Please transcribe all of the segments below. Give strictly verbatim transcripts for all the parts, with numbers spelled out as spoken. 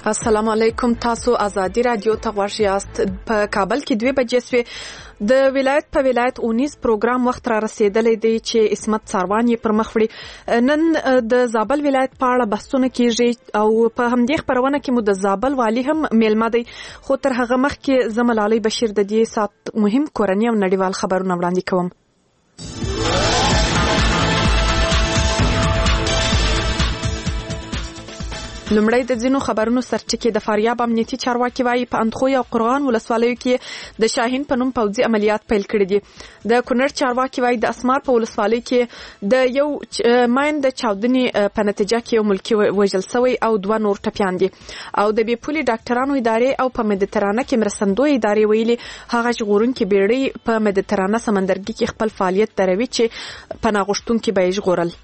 السلام علیکم. تاسو آزادی رادیو ته غوږ یاست. په کابل کې دوه بجې سوې. د ولایت په ولایت اونیز پروګرام وخت را رسیدلی دی چې عصمت ساروان یې پر مخ وړي. نن د زابل ولایت په اړه بحثونه کیږي او په همدې خپرونه کې مو د زابل والی هم میلمه دی. خو تر هغه مخکې زه ملالۍ بشیر د دې ساعت مهم کورني او نړیوال خبرونه وړاندې کوم. لمړی د ځینو خبرونو سرچکې د فاریاب امنیتي چارواکي وایي په اندخوی او قرغان ولسوالیو کې د شاهین په نوم پوځي عملیات پیل کړي دي. د کونړ چارواکي وایي د اسمار په ولسوالۍ کې د یو ماین د چاودنې په نتیجه کې یو ملکي وژل شوی او دوه نور ټپیان دي. او د بې پولي ډاکټرانو ادارې او په مدیترانه کې مرستندوی ادارې ویلي هغه ژغورونکي بیړۍ په مدیترانه سمندرګي کې خپل فعالیت دروي چې پناه غوښتونکي به یې ژغورل.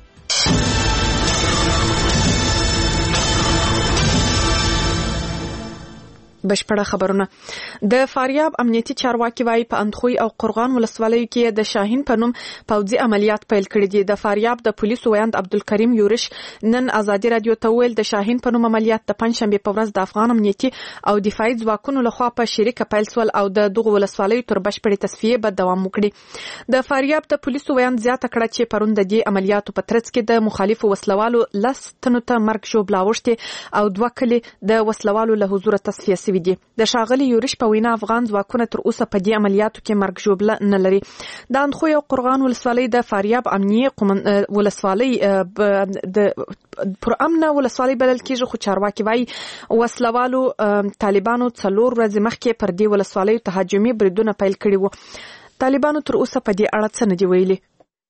بشپړه خبرونه. د فاریاب امنیتي چارواکي وایي په اندخوی او قرغان ولسوالیو کې د شاهین په نوم پوځي عملیات پیل کړي دي. د فاریاب د پولیسو ویاند عبدالکریم یورش نن آزادي رادیو ته ویل د شاهین په نوم عملیات د پنځشنبه په ورځ د افغان امنیتي او دفاعي ځواکونو لخوا په شریکه پیل سول او د دغه ولسوالیو تر بشپړې تصفیې به دوام وکړي. د فاریاب د پولیسو ویاند زیاته کړه چې پرون د دې عملیاتو په ترڅ کې د مخالفو وسلوالو لس تنو ته مرګ ژوبلا اوښتې او دوه کلي د وسلوالو له حضور تصفیه شوي دي. د ښاغلي یورش په وینا افغان ځواکونه تر اوسه په دې عملیاتو کې مرګ ژوبله نه لري. د اندخوی او قرغان ولسوالۍ د فاریاب امنیه ولسوالۍ د پر امنه ولسوالۍ بلل کېږي، خو چارواکي وایي وسلوالو طالبانو څلور ورځې مخکې پر دې ولسوالۍ تهاجمي بریدونه پیل کړي وو. طالبانو تر اوسه په دې اړه څه نه دي ویلي.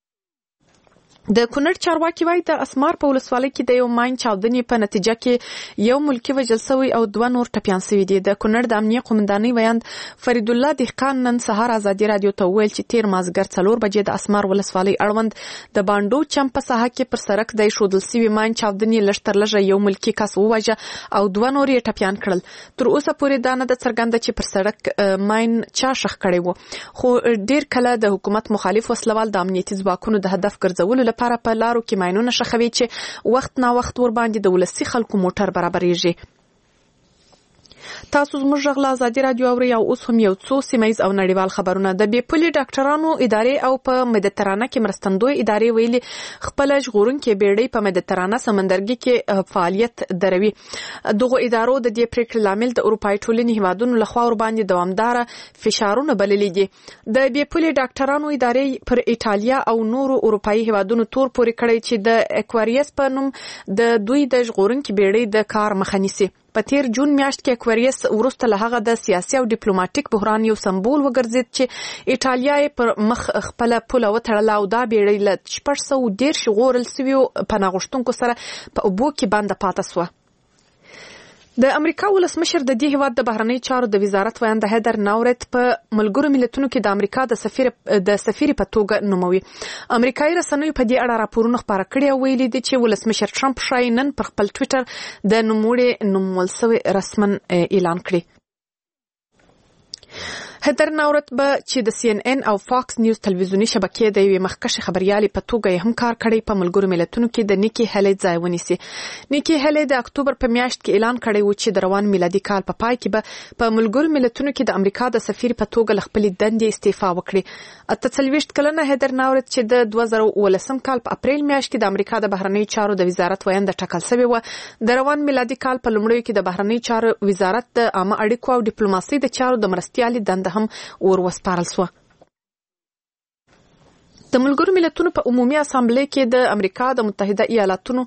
د کونړ چارواکي وایي د اسمار په ولسوالۍ کې د یو ماین چاودنې په نتیجه کې یو ملکي وژل شوی او دوه نور ټپیان شوي دي. د کونړ د امنیه قومندانۍ ویاند فرید الله دهقان نن سهار آزادي رادیو ته وویل چې تیر مازدیګر څلور بجې د اسمار ولسوالۍ اړوند د بانډو چم په ساحه کې پر سړک د ایښودل شوي ماین چاودنې لږ تر لږه یو ملکي کس وواژه او دوه نور یې ټپیان کړل. تر اوسه پورې دا نه ده څرګنده چې پر سړک ماین چا ښخ کړی و، خو ډیر کله د حکومت مخالف وسلوال د امنیتي ځواکونو د هدف ګرځولو لپاره په لارو کې ماینونه ښخوي چې وخت نا وخت ور باندې د ولسي خلکو موټر برابرېږي. تاسو زموږ غږ له آزادي رادیو اورئ او اوس هم یو څو سیمه او نړیوال خبرونه. د بې پولي ډاکټرانو ادارې او په مدیترانه کې مرستندوی ادارې ویلي خپل ژغورونکي بیړۍ په مدیترانه سمندرګي کې فعالیت دروي. دغه ادارو د دې پریکړې لامل د اروپایي ټولنې هیوادونو لخوا ور باندې دوامداره فشارونه بللي دي. د بې پولي ډاکټرانو ادارې پر ایټالیا او نورو اروپایي هیوادونو تور پورې کړی چې د اکواریس په نوم د دوی د ژغورونکي بیړۍ د کار مخه نیسي. په تیر جون میاشت کې اکواریس وروسته له هغه د سیاسي او ډیپلوماټیک بحران یو سمبول وګرځید چې ایټالیا یې پر مخ خپل پوله وتړله او دا بیړۍ له شپږ سوه دېرش ژغورل شویو پناه غوښتونکو سره په اوبو کې بنده پاتې سوه. د امریکا ولسمشر د دې هیواد د بهرنیو چارو د وزارت ویاند هیدر ناورت په ملګرو ملتونو کې د امریکا د سفیر د سفیر په توګه نوموي. امریکایي رسنیو په دې اړه راپورونه خپاره کړي او ویلي دي چې ولسمشر ټرمپ ښایي نن پر خپل ټویټر د نوموړي نومول شوی رسما اعلان کړي. هیدر ناورت به چې د سی ان ان او فاکس نیوز تلویزیونی شبکې د یوې مخکښې خبریالې په توګه یې هم کار کړی په ملګرو ملتونو کې د نیکی هیلی ځای ونیسي. نیکی هیلی د اکتوبر په میاشت کې اعلان کړی و چې د روان میلادي کال په پای کې به په ملګرو ملتونو کې د امریکا د سفیر په توګه له خپلې دندې استعفا وکړي. اته څلوېښت کلنه هیدر ناورت چې د دوه زره اوولسم کال په اپریل میاشت کې د امریکا د بهرنیو چارو د وزارت ویاند ټاکل شوې وه، د روان میلادي کال په لومړیو کې د بهرنیو چارو وزارت د عامه اړیکو او ډیپلوماسۍ د چارو د مرستیالې دنده هم ور وسپارل سوه. د ملګرو ملتونو په عمومي اسامبلې کې د امریکا د متحده ایالاتونو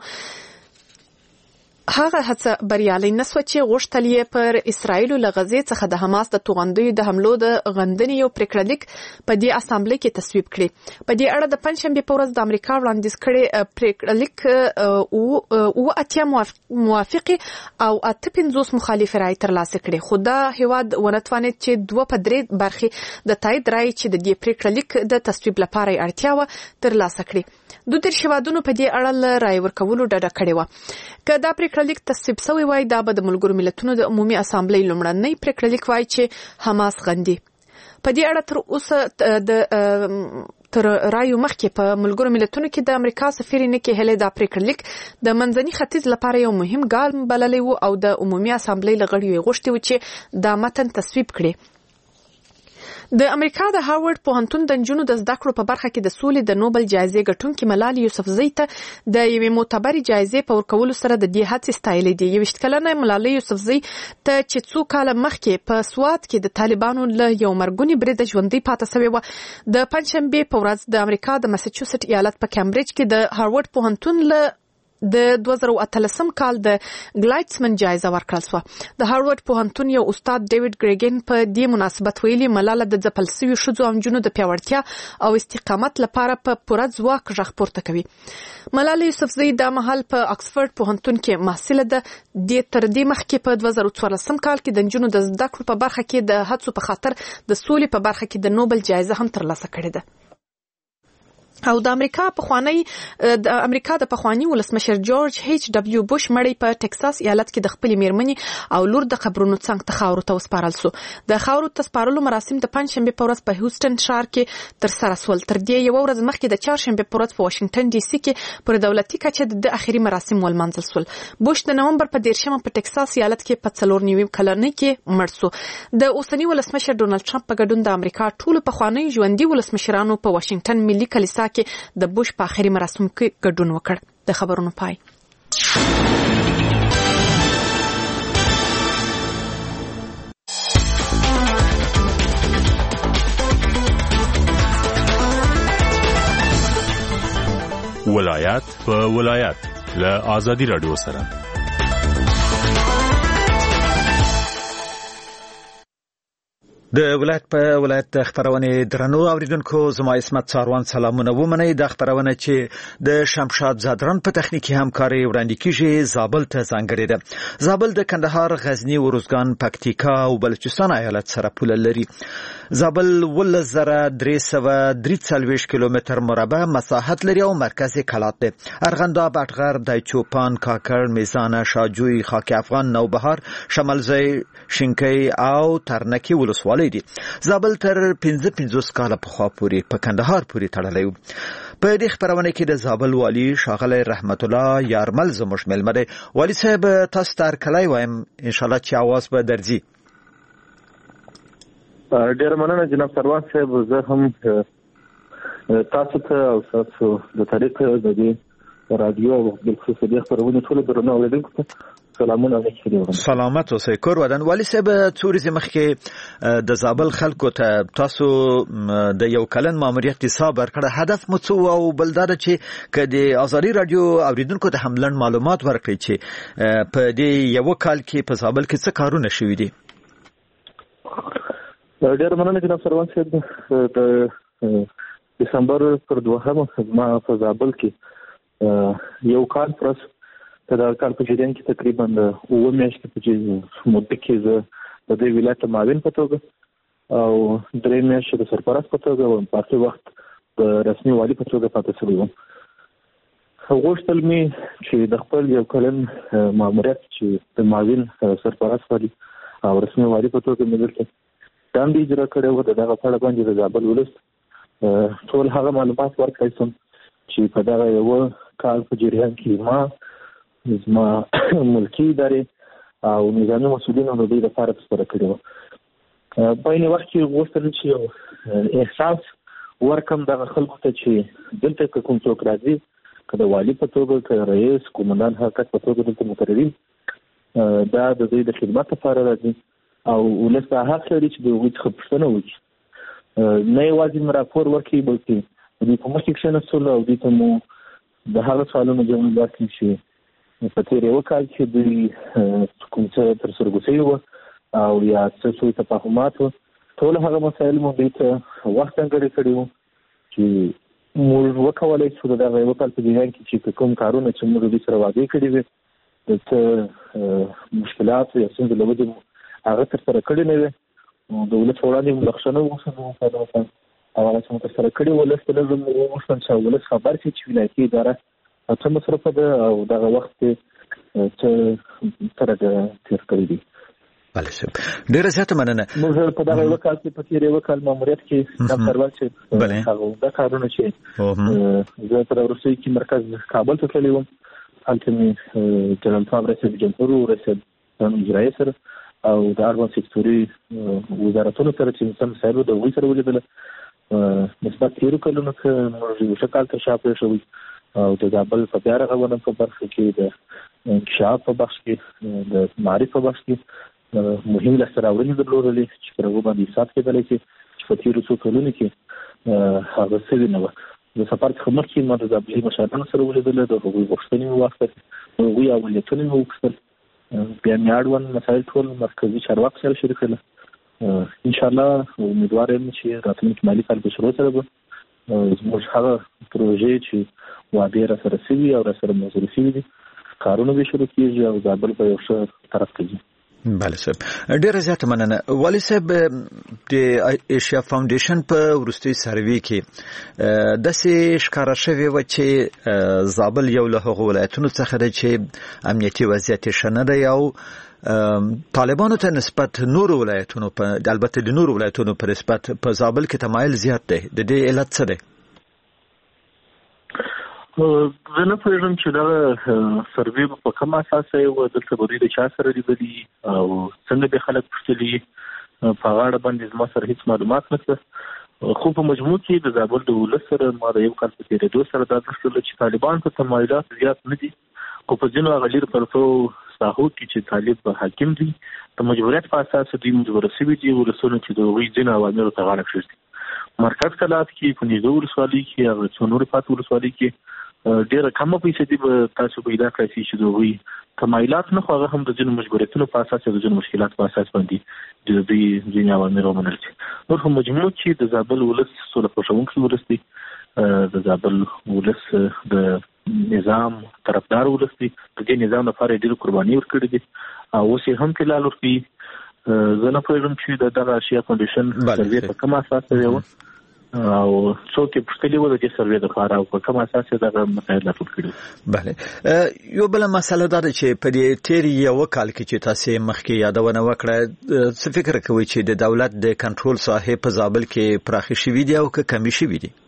هغه هڅه بریالۍ نه سوه چې غوښتل یې پر اسرائیلو له غزې څخه د حماس د توغندیو د حملو د غندنې یو پریکړلیک په دې اسامبلې کې تصویب کړي. په دې اړه د پنځشنبې په ورځ د امریکا وړاندیز کړی پریکړلیک اووه اتیا موافقې او اته پنځوس مخالفې رایې ترلاسه کړې، خو دا هیواد ونه توانید چې دوه په درې برخې د تایید رایې چې د دې پریکړلیک د تصویب لپاره یې اړتیا وه ترلاسه کړي. دوه دېرش هیوادونو په دې اړه له رایې ورکولو ډډه کړې وه. که دا پریکړلیک تصویب شوی وای دا به د ملګرو ملتونو د عمومي اسامبلې لومړنی پریکړلیک وای چې حماس غندي. په دې اړه تر اوسه د تر رایو مخکې په ملګرو ملتونو کې د امریکا سفیر نیکی هیلی دا پریکړه لیک د منځني ختیځ لپاره یو مهم ګام بللی و او د عمومي اسامبلې له غړیو یې غوښتي و چې دا متن تصویب کړي. د امریکا د هاروارد پوهنتون د نجونو د زده کړو په برخه کې د سولې د نوبل جایزې ګټونکې ملالۍ یوسفزۍ ته د یوې معتبرې جایزې په ورکولو سره د دې هڅې ستایلې دي. یوویشت کلنه ملالۍ یوسفزۍ ته چې څو کاله مخکې په سوات کې د طالبانو له یو مرګوني بریده ژوندۍ پاتې شوې وه، د پنجشنبې په ورځ د امریکا د مساچوسټ ایالت په کمبریج کې د هاروارد پوهنتون له د دوه زره اتلسم کال د ګلایټسمن جایزه ورکړل شوه. د هاروارد پوهنتون یو استاد ډیوډ ګریګن په دې مناسبت ویلي ملاله د ځپل شویو ښځو او نجونو د پیاوړتیا او استقامت لپاره په پوره ځواک غږ پورته کوي. ملاله یوسفزۍ دا مهال په اکسفورډ پوهنتون کې محصله ده. د تر دې مخکې په دوه زره څوارلسم کال کې د نجونو د زده کړو په برخه کې د هڅو په خاطر د سولې په برخه کې د نوبل جایزه هم ترلاسه کړې ده. او د امریکا پخوانی د امریکا د پخوانی ولسمشر جورج ایچ ډبلیو بوش مړی په ټکساس ایالت کې د خپل میرمنې او لور د قبرونو څنګ ته خاورو ته وسپارل شو. د خاورو ته سپارلو مراسم د پنځشنبه په ورځ په هیوستن ښار کې تر سره شول. تر دې یو ورځ مخکې د چهارشنبه په ورځ په واشنگټن ډي سي کې پر دولتي کچه د اخري مراسم ولمانځل شول. بوش د نومبر په دیرشمه په ټکساس ایالت کې په څلور نیم کلنۍ کې مړ شو. د اوسنی ولسمشر ډونالد ټرمپ په ګډون د امریکا ټولو پخوانی ژوندي ولسمشرانو په واشنگټن ملي کلیسا کې د بوش په اخري مراسم کې ګډون وکړ. د خبرونو پای. ولایت په ولایت له آزادي رادیو سره. د ولایت په ولایت د خبرونه درنو اوریدونکو زما اسمت څاروان سلامونه ومنئ. د خبرونه چې د شمشاد زادران په تخنیکی همکاري وړاندې کیږي زابل ته ځانګړې ده. زابل د کندهار، غزنی، اروزګان، پکتیکا او بلوچستان ایالت سره پوله لري. زابل ولس زره درې سوه درې څلوېښت کیلومتر مربع مساحت لري او مرکزي کلات ده. ارغنداب، اټغر، دایچوپان، کاکړ، میزانه، شاجوی، خاک افغان، نوبهار، شمالزی، شینکۍ او ترنکی ولسوالۍ دي. زابل تر پنځه پنځوس کاله پخوا پورې په کندهار پورې تړلی و. په دې خبرونه کې د زابل والی ښاغلی رحمت الله یارمل زموږ مېلمه دی. والی صاحب تاسو ته هرکلی وایم، انشاءالله چې اواز به درځي. ډېره مننه جناب سروان صاحب. زه هم تاسو ته او تاسو د تاریخ د دې رادیو او بالخصوص د خبرونې ټولو درنو اوریدونکو ته سلامونه وکړم. سلامت اوسئ. کور ودان. والی صاحب څو ورځې مخکې د زابل خلکو ته تاسو د یو کلن ماموریت حساب ورکړه. هدف مو څه او بل دا چې که د آزادي رادیو اوریدونکو ته هم لنډ معلومات ورکړي چې په دې یو کال کې په زابل کې څه کارونه شوي دي. ډېر مننه جناب سروان صاحب. د دسمبر پر دوهمه ما په زابل کې یو کال پرس د کال په جریان کې تقریبا د اوه میاشتې په مدته کې زه د دې ولایت معاون په توګه او درې میاشتې د سرپرست په توګه او په هغه وخت د رسمي والي په توګه پاتې شوی وم. غوښتل مې چې د خپل یو کلن ماموریت چې د معاون سرپرست والي او رسمي والي په توګه مې دلته دندې اجرا کړې وه، د دغه په اړه باندې د زابل ولس ټول هغه معلومات ورکړی سم چې په دغه یو کال په جریان کې ما زما ملکی ادارې او نظامي مسؤلینو د دې لپاره تسپاره کړې وه. په عین وخت کې غوښتل چې یو احساس ورکم دغه خلکو ته چې دلته که کوم څوک راځي، که د والي په توګه، که رئیس قومندان حرکت په توګه دلته مقررین، دا د دوی د خدمت لپاره راځي او ولس دا حق لري چې د هغوی څخه پوښتنه وکړي. نه یوازې مو راپور ورکړي بلکې دوی په مخکې کښېنستلو او دوی ته مو د هغه سوالونو جواب ورکړي چې په تېر یو کال کې دوی کوم څه ترسره شوي وو او یا څه څه تفاهمات وو. ټول هغه مسایل مو دوی ته وخت ځانګړی کړی وو چې موږ وکولی شو د دغه یو کال په جریان کې چې کوم کارونه چې موږ دوی سره وعدې کړي وي، د څه مشکلات یا ستونزې له وجې هغه ترسره کړي نه وي. د ولس وړاندې مو بخښنه وغوښتل او هغه څه مو ترسره کړي. ولس ته لږ مو وغوښتل چې ولس خبر شي چې ولایتي اداره څه مصرفه ده او دغه وخت څه سره تېر کړی دي. بله صاحب ډیره زیاته مننه. موږ په دغه وکال کې په تیر وکال ماموریت کې د سروان چې هغه د کارونه چې زه تر روسي کې مرکز کابل ته تللی وم، هلته مې جنرال صاحب رئیس جمهور رئیس اجرایي سره او د اړوند سکتوري وزارتونو سره چې سم سره د وی سره ولیدل. نسبت تیرو کلونو کې موږ یو شکل ته شاپې شوی او د زابل په بیا رغونه په برخه کې د انکشاف په بخش کې د معرفت په بخش کې مهم لاسته راوړنې درلودلې چې پر هغه باندې حساب کېدلی چې په تیرو څو کلونو کې هغه څه نه و. د سفر څخه مخکې ما د زابلي مشرانو سره ولیدل، د هغوی غوښتنې مې واخیستل، هغوی اولویتونه مې وکتل، بیا مې اړوند مسایل ټول مرکزي چارواکو سره شریک کړل. ان شاء الله امیدوار یم چې راتلونکي مالي کال په شروع سره به زموږ هغه پروژې چې وعدې را سره شوي او را سره منظور شوي دي کارونه به شروع کېږي او زابل به یو ښه طرف ته ځي. بله صاحب ډیره زیاته مننه. والي صاحب د ایشیا فاونډیشن په وروستي سروي کې داسې ښکاره شوې وه چې زابل یو له هغو ولایتونو څخه دی چې امنیتي وضعیت یې ښه نه دی او طالبانو ته نسبت نورو ولایتونو په البته د نورو ولایتونو په نسبت په زابل کې تمایل زیات دی. د دې علت څه دی؟ زه نه پوهېږم چې دغه سروې په کوم اساس یې و، دلته به دوی د چا سره لیدلي او څنګه به خلک پوښتلي، په هغه اړه باندې زما سره هېڅ معلومات نشته. خو په مجموع کې د زابل د ولس سره ما د یو کال په تېرېدو سره دا درک چې طالبان په تمایلات زیات نه دي، خو په ځینو هغه لرې پرتو ساحو کې چې طالب حاکم دي د مجبوریت په اساس دوی مجبوره شوي دي ولسونه چې د هغوی ځینو اوامرو ته غاړه کېږدي. مرکز کلات کې په نږدې ولسوالۍ کې هغه څو نورې پاتې ولسوالۍ کې ډېره کمه پیسې به تاسو پیدا کړئ چې د هغوی تمایلات نه، خو هغه هم د ځینو مجبوریتونو په اساس یا د ځینو مشکلات په اساس باندې د دوی ځینې اوامر ومنل شي. نور په مجموع کې د زابل ولس سوله خوښوونکی ولس دی، د زابل ولس د نظام طرفدار ولس دی، د دې نظام لپاره ډېرې قربانۍ ورکړې دي او اوس یې هم فعلال ورکوي. زه نه پوهېږم چې د دغه ایشیا فاونډیشن سروې په کوم اساس شوې وه او څوک یې پوښتلي وو د دې سروې دپاره او په کوم اساس یې دغه مسایل راټول کړي. بله یو بله مسله دا ده چې په دې تېر یوه کال کې چې تاسې مخکې یادونه وکړه، څه فکر کوئ چې د دولت د کنټرول ساحې په زابل کې پراخې شوي دي او که کمې شوي دي؟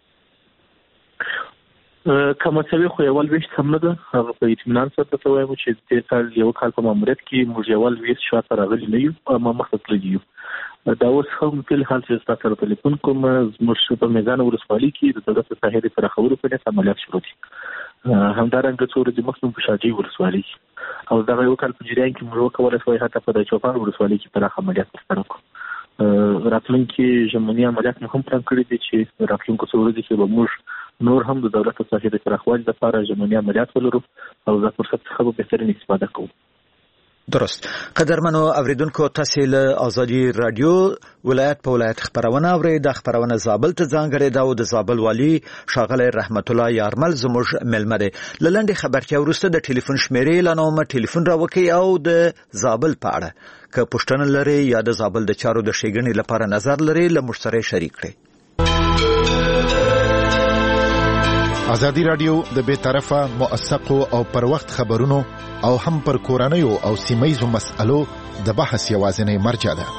کمه شوې خو یو لویشت هم نه ده. هغه په اطمینان سره درته وایم چې تېر کال یو کال په ماموریت کې موږ یو لویشت شاته راغلي نه یو، ما مخته تللي یو. دا اوس هم فی الحال چې ستا سره تلیفون کوم زموږ په میزان ولسوالۍ کې د دولت د ساحې د پراخولو په نیت عملیات شروع دي. همدارنګه څو ورځې مخکې په شاجوی ولسوالۍ کې او دغه یو کال په جریان کې موږ وکولی شوای حتی په د چوپان ولسوالۍ کې پراخ عملیات ترسره کړو. راتلونکي ژمني عملیات مو هم پلان کړي دي چې راتلونکو څو ورځې کې به موږ نور هم د دولت د ساحې د پراخوالي لپاره ژمني عملیات ولرو او د فرصت څخه به بهترین استفاده کوو. درست. قدرمنو اوریدونکو، تاسو له ازادي رادیو ولایت په ولایت خبرونه اورئ. د خبرونه زابل ته ځانګړې ده او د زابل والی ښاغلی رحمت الله یارمل زموږ مېلمه دی. له لنډې خبرتیا وروسته د ټلیفون شمیرې اعلانوم، ټلیفون راوکړئ او د زابل په اړه که پوښتنه لرئ یا د زابل د چارو د ښېګڼې لپاره نظر لرئ له موږ سره شریک کړئ. ازادي رادیو د بے طرفه موثقو او پر وخت خبرونو او هم پر کورنیو او سیمایزو مسألو د بحث یوازینی مرجع ده.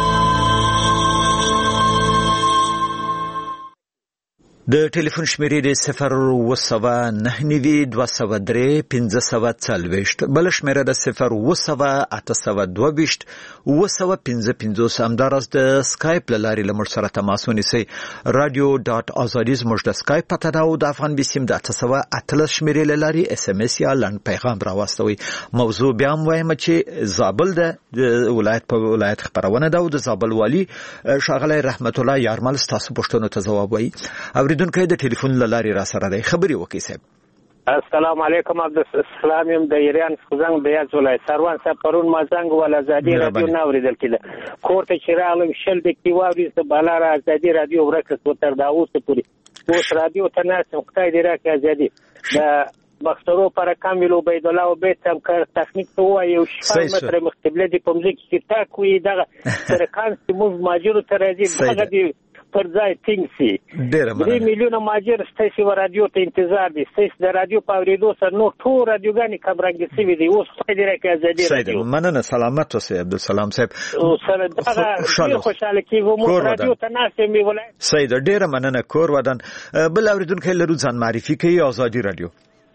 د ټلیفون شمیرې د صفر اوه سوه نهه نوي دوه سوه درې پنځه سوه څلوېښت، بله شمیره د صفر اوه سوه اته سوه دوه ویشت اوه سوه پنځه پنځوس. همداراز د سکایپ له لارې له موږ سره تماس ونیسئ. رادیو ډاټ ازادي زموږ د سکایپ پته ده او د افغان بیسیم د اته سوه اتلس شمیرې له لارې اس ام اس یا لنډ پیغام راواستوئ. موضوع بیا هم وایم چې زابل د ولایت په ولایت خبرونه ده او د زابل والی ښاغلی رحمت الله یارمل ستاسو پوښتنو ته ځواب وایي. اوریدونکی د ټلیفون له لارې را سره دی، خبرې وکړئ صاحب. السلام علیکم. عبدالسلام یم د ایران څخه د یاد ولایت. سروان صاحب پرون ما زنګ ول ازادي رادیو نه اوریدل کېده، کور ته چې راغلم شل دقیقې واورېده بالا را ازادي رادیو ورکه شو تر دا اوسه پورې. اوس رادیو ته ناستم، خدای دې راکړي ازادي. د بخترو پر کامل عبید الله او بیت هم کار تخنیک ته وایي او شپږ متره مختبله دي په مځکه کې تاک وي دغه فرکانس موږ ماجرو ته راځي. دغه دی پر ځای ټینګ شي. درې میلیونه ماجر ستاسو رادیو ته انتظار دي، ستاسو د رادیو په اورېدو سره نو ټول رادیوګانې کمرنګ شوي دي. اوس خدای دې راکړي ازادي رادیو. مننه، سلامت اوسئ عبدالسلام صاحب. سره دا خوشاله کیږو مو رادیو ته ناسې می ولای. سید ډیره مننه. کور ودان بل اوریدونکو لرو ځان معرفي کوي. آزادي رادیو.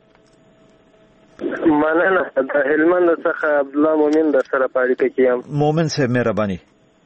مننه، د هلمند څخه عبد الله مومن در سره پاړیکه کیم. مومن صاحب مهرباني.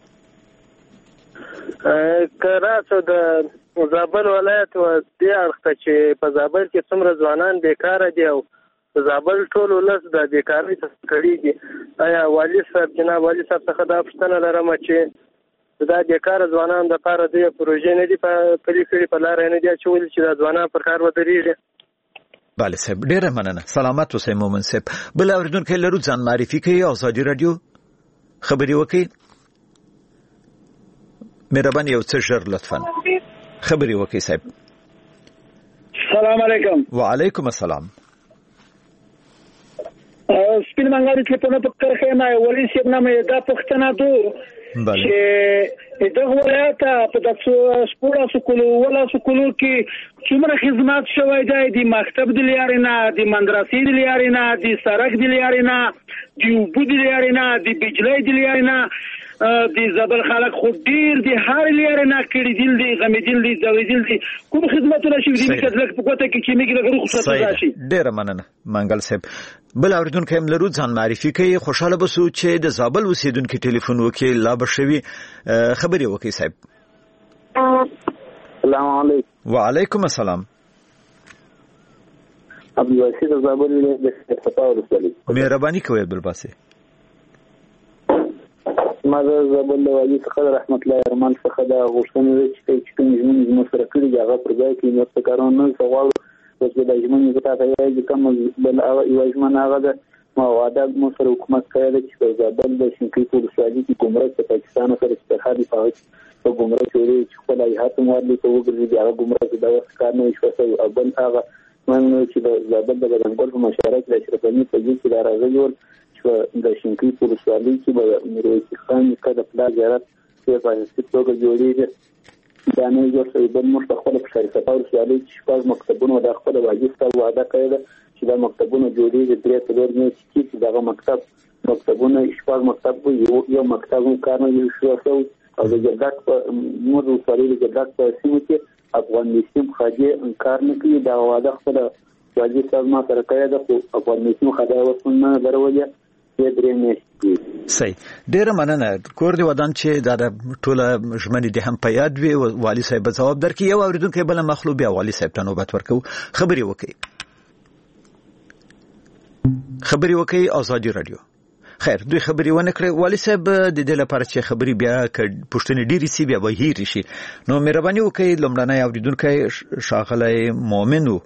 کراڅو د زابل ولایت و دې اړخ چې په زابل کې څومره ځوانان بیکاره دي او زابل ټول ولس د بیکارۍ څخه کړي دي. آیا والي صاحب جناب والي صاحب څخه دا پوښتنه لرم چې دا بیکاره ځوانان د پاره د پروژې نه دي په پلي کړي په لار نه دي اچولي چې دا ځوانان پر کار ودرېږي. بله صاحب ډیره مننه. سلامت اوسئ مومن صاحب. بل اوریدونکو لرو ځان معرفي کوي. آزادي رادیو خبري وکړي. مهرباني یو څه ژر لطفا خبري وکړي صاحب. السلام علیکم. وعلیکم السلام. سپین منګاري ټلیفون په کرخه ما ولي سیب نامه دا پښتنه دو چې دغه ولایت په داسو سپورا سکول ولا سکول کې څومره خدمات شوی دی. د مکتب د لیارینا، د مدرسې د لیارینا، د سړک د لیارینا، د اوبو د لیارینا، د بجلی د لیارینا، د زابل خلک خو ډیر د هر لیارینا کړي دي، د غمیدل دي، زویدل دي، کوم خدماتونه شي دي چې لکه په کوته کې چې میګ له رخصت راشي. ډیر مننه منګل صاحب. بل اوریدونکو هم لرو ځان معرفي کوي. خوشاله بسو چې د زابل اوسیدونکو ټلیفون وکړي لا بشوي خبري وکړي صاحب. السلام علیکم. وعلیکم السلام. عبدالباسط زابل ولایت صفا ورسولي. مهرباني کوئ عبدالباسط. ما د زابل والي څخه رحمت الله ارمان څخه دا غوښتنه ده چې کوم ژوند زموږ سره کړي دي هغه پر ځای کې نور څه کارونه نه غواړو. اوس د ژوند زه ته یې کوم بل یو ژوند هغه ده ما وعده مو سره حکومت کړی دی چې په زابل د شینکۍ په ولسوالۍ کې ګمرک د پاکستان سره اتحادي په ګمرک جوړوي چې خپل هیات مورلي ته وګرځي. هغه ګمرک د وخت کار نه شوی او بل هغه من چې د زابل د بدنګل په مشارکت د اشرفاني په ځای کې راغلی ول چې د شینکۍ په ولسوالۍ کې به میرویس خان کده پلا زیارت په پاکستان توګه جوړیږي. دا نه یو څه بل موږ په خپل شریف صفا ولسوالۍ کې شپږ مکتبونه د خپل واجب ته وعده کړې ده چې دا مکتبونه جوړیږي. درې څلور نه چې دغه مکتب مکتبونه شپږ مکتب یو یو مکتب کار نه شو او د جګړه په موږ ولسوالۍ د جګړه په سیمه کې افغان نسیم خاجه کار نه کوي. دا وعده خپل واجب ته ما سره کړې ده خو افغان نسیم خاجه وسونه درولې صحیح. ډیره مننه. کور دی ودان چې دا ټوله ژمنې دي هم په یاد وي. والي صاحب ځواب درکړي. یو اوریدونکو بل مخلوب بیا والي صاحب ته نوبت ورکو. خبري وکړي خبري وکړي. آزادي رادیو. خیر دوی خبري ونه کړې. والي صاحب د دې لپاره چې خبري بیا ک پښتني ډیری سی بیا به هیر شي نو مهرباني وکړئ لمړنۍ اوریدونکو شاغلی مومنو.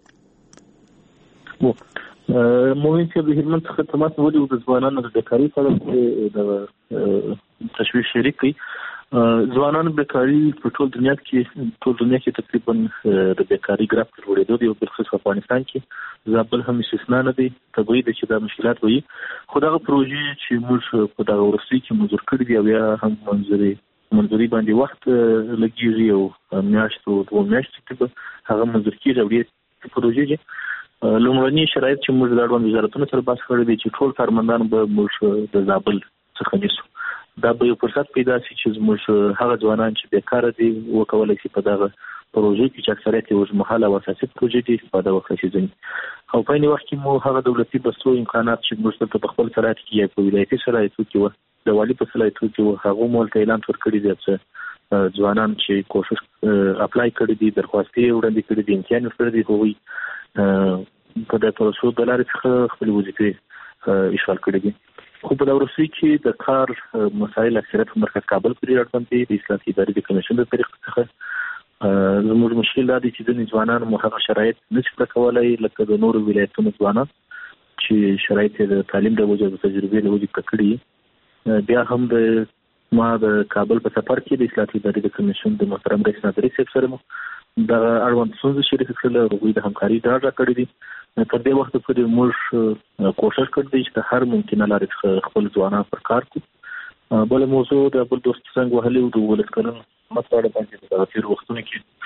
مومن چې د هلمند څخه تماس ولې د ځوانانو د بیکارۍ په اړه د تشویش شریک کړي. ځوانانو بیکاري په ټول دنیا کې ټول دنیا کې تقریبا د بیکارۍ ګراف په لوړېدو دی او په خصوص افغانستان کې زابل هم استثنا نه دی. طبیعي ده چې دا مشکلات وي خو دغه پروژې چې موږ په دغه ورسي کې منظور کړي دي او یا هم منظوري منظوري باندې وخت لګیږي او میاشتو دوه میاشتې کې هغه منظور کیږي او دې پروژې دي. لومړني شرایط چې موږ د اړوند وزارتونو سره بحث کړی دی چې ټول کارمندان به موږ د زابل څخه نیسو. دا به یو فرصت پیدا شي چې موږ هغه ځوانان چې بیکاره دي وکولای شي په دغه پروژې کې چې اکثریت یې اوږدمهاله او اساسي پروژې دي استفاده وکړي شي. او په عین وخت کې مو هغه دولتي بستو امکانات چې موږ ته په خپل شرایط کې یا په ولایتي شرایطو کې و د والي په شرایطو کې و هغه مول ته اعلان ورکړی دی چې ځوانان چې کوشش اپلای کړی دي درخواست یې وړاندې کړی دي امتحان ورکړی دی هغوی په د پروسو د لارې څخه خپل وظیفې اشغال کړي دي. خو په دورسي کې د کار مسایل اکثریت په مرکز کابل پورې راځي د اصلاحي ادارې د کمیشن د طریق څخه زموږ مشکل دا دی چې د ځوانانو مو هغه شرایط نشي کولای لکه د نورو ولایتونو ځوانان چې شرایط د تعلیم د وجه د تجربې له وجې کړي. بیا هم د ما د کابل په سفر کې د اصلاحي ادارې د کمیشن د محترم رئیس ناظري صاحب سره دا اړوند څنګه شریک کړل او د همکاري ډاډ راکړی دي. تر دې وخت پورې موږ کوشش کړی چې د هر ممکنه لارې خپل ځوانان پر کار کړو. بل موضوع د بل دوست څنګه وهلې د ولس کلن مطلب باندې د تیر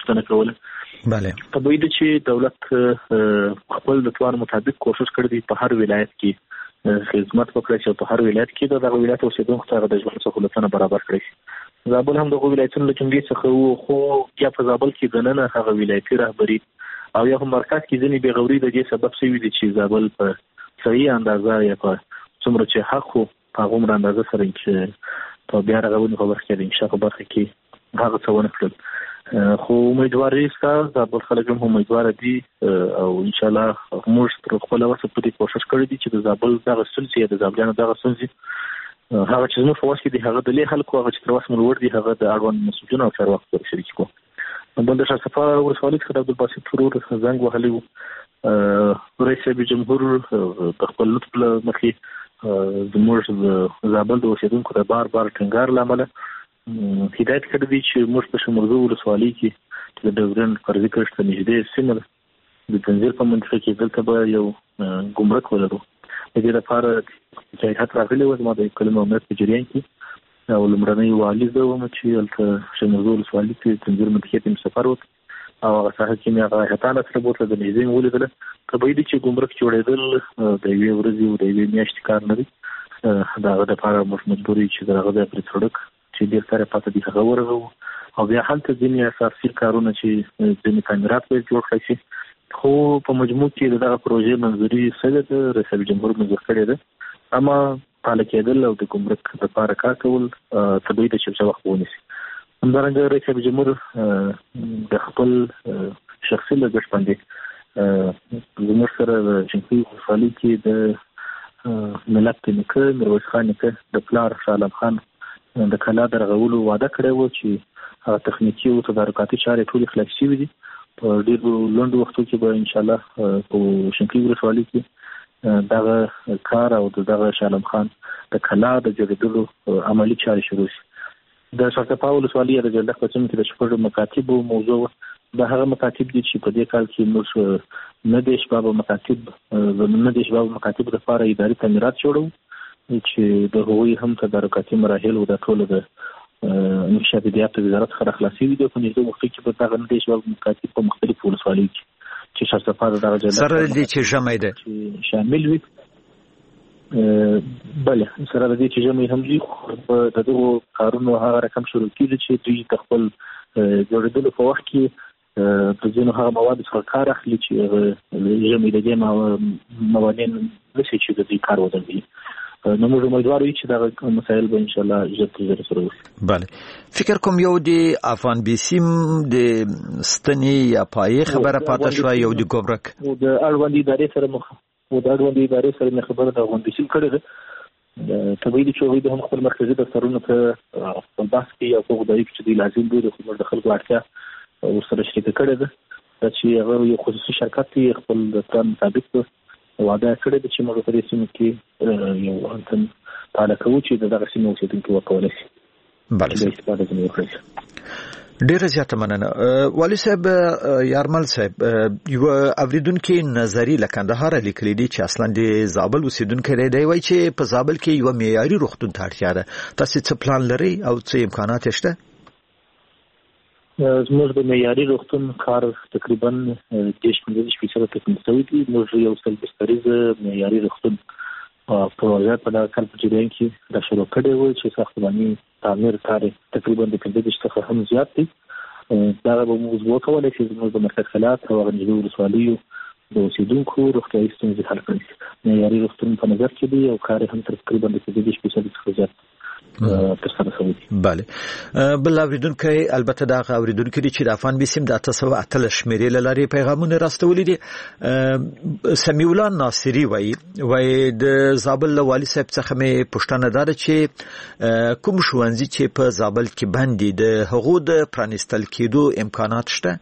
پوښتنه کوله. بله طبیعي ده چې دولت خپل د توان مطابق کوشش کړی دی په هر ولایت کې خدمت وکړي چې په هر ولایت کې دغه ولایت اوسیدونکو ته د ژوند سہولتونه برابر کړي. زابل هم دغه ولایتونو له جملې څخه وو، خو یا په زابل کې دننه هغه ولایتي رهبري او یا په مرکز کې ځینې بېغوري د دې سبب شوي دي چې زابل په صحیح اندازه یا په څومره چې حق خو په هغومره اندازه سره چې په بیا رغونې په برخه کې د انکشاف په برخه کې هغه څه ونه کړل. خو امیدواري شته، زابل خلک هم امیدواره دي او انشاءالله موږ تر خپله وسه په دې کوشش کړی دي چې د زابل دغه ستونزې یا د زابلیانو دغه ستونزې هغه چې زموږ په وس کې دي هغه د لې حل کړو، هغه چې تر وس مو لوړ دي هغه د اړوند مسؤلینو او چارواکو سره شریک کړو. بل د شاه صفا ولسوالۍ څخه د عبدالباسط فرور زنګ وهلی و، رئیس جمهور د خپل لطف له مخې زموږ د زابل د اوسیدونکو د بار بار ټینګار له امله هدایت کړی دی چې موږ په شمرزو ولسوالۍ کې چې د ډیورنډ فرضي کښت ته نږدې سیمه د تنظیر په منطقه کې دلته به یو ګمرک ولرو. د دې لپاره چې هڅه راغلې وه زما د کلمه امنیت په جریان کې او لومړنی والي زه وم چې هلته شمرزو ولسوالۍ کې تنظیر منطقې ته مې سفر وکړ او هغه ساحه کې مې هغه احاطه سره بوتله د نږدې مې ولیدله. طبیعي دی چې ګمرک جوړېدل د یوې ورځې او د یوې میاشتې کار نه دی، د هغه دپاره موږ مجبور یو چې د هغه ځای پرې سړک چې ډېر سره پاته دي هغه ورغوو او بیا هلته ځینې اساسي کارونه چې ځینې تعمیرات باید جوړ کړی شي. خو په مجموع کې د دغه پروژې منظوري شوې ده، رئیس جمهور منظور کړې ده، اما فعاله کېدل او د ګمرک لپاره کار کول طبیعي ده چې څه وخت ونیسي. همدارنګه رئیس جمهور د خپل شخصي لګښت باندې زموږ سره د جنګي ولسوالۍ کې د ملت نیکه میرویس خان نیکه د پلار شاه عالم خان د کلا د رغولو وعده کړی و چې هغه تخنیکي او تدارکاتي چارې ټولې خلاص شوي دي. په ډېرو لنډو وختو کې به انشاءالله په شنکۍ ولسوالۍ کې دغه کار او د دغه شاه عالم خان د کلا د جوړېدلو عملي چارې شروع شي. د شاه صفا ولسوالۍ د جلدق په سیمه کې د شپږو مکاتبو موضوع د هغه مکاتب دي چې په دې کال کې موږ نه د شباب مکاتب نه د شباب مکاتب لپاره اداري تعمیرات جوړو چې د هغوی هم تدارکاتي مراحل او د ټولو د انکشاف دیابت وزارت څخه خلاصي وي. په نږدې وخت کې به دغه نه د شباب مکاتب په مختلفو ولسوالیو کې چې شاه صفا دغه جلدق سره دي چې ژمی ده چې شامل وي. بله سره د دې چې ژمی هم وي، د دغو کارونو هغه رقم شروع کېږي چې دوی د خپل جوړېدلو په وخت کې د ځینو هغه موادو څخه کار اخلي چې ژمی د دې موانع نشي چې د دې کار ودروي. نو موږ امیدوار یو چې دا مسایل به ان شاء الله ژر تر ژره سره وشي. بله فکر کوم یو د افغان بیسیم د ستنې یا پای خبره پاتې شو یو د ګمرک او د اړوند ادارې سره مخ او د اړوند ادارې سره مې خبره د افغان بیسیم کړې ده. طبیعي چې هغوی هم خپل مرکزي دفترونه ته خپل بحث کوي او په غوډایي چې دوی لازم دي د خپل د خلکو اړتیا ورسره شریک کړې ده چې هغه یو خصوصي شرکت دی خپل د پلان مطابق وعده کړې ده چې موږ په دې سیمه کې یو انتن پاله کوو چې دغه سیمه اوسېدونکي وکولی شي. بله د استفاده ځینې وکړي. ډېره زیاته مننه. والي صاحب یارمل صاحب یو اوریدونکي نظری له کندهار لیکلي دي چې اصلا د زابل اوسیدونکي دی وایي چې په زابل کې یو معیاري روغتون ته اړتیا ده. تاسو څه پلان لرئ او څه امکانات شته؟ زموږ د معیاري روغتون کار تقریبا دېرش پنځه فیصده تکمیل شوی دی. موږ یو سل بستریزه معیاري روغتون پروژه په دغه کال په جریان کې را شروع کړې وه چې ساختماني تعمیر کار تقریبا د پنځه دېرش څخه هم زیات دی. دغه به موږ وکولی چې زموږ د مرکز خلات او هغه نږدې ولسوالیو د اوسېدونکو روغتیایي ستونزې حل کړي. معیاري روغتون په نظر کې دی او کار هم تقریبا د پنځه دېرش فیصده څخه زیات دی. بله بل اوریدونکي البته دا اوریدونکي چې د افغان بیسیم د اته سوه اتلس شمیرې لاري پیغامونه راستولي دي. سمیع الله ناصری وایي وایي د زابل له والي صاحب څخه مې پوښتنه ده چې کوم ښوونځي چې په زابل کې بند دي د هغو د پرانیستل کېدو امکانات شته؟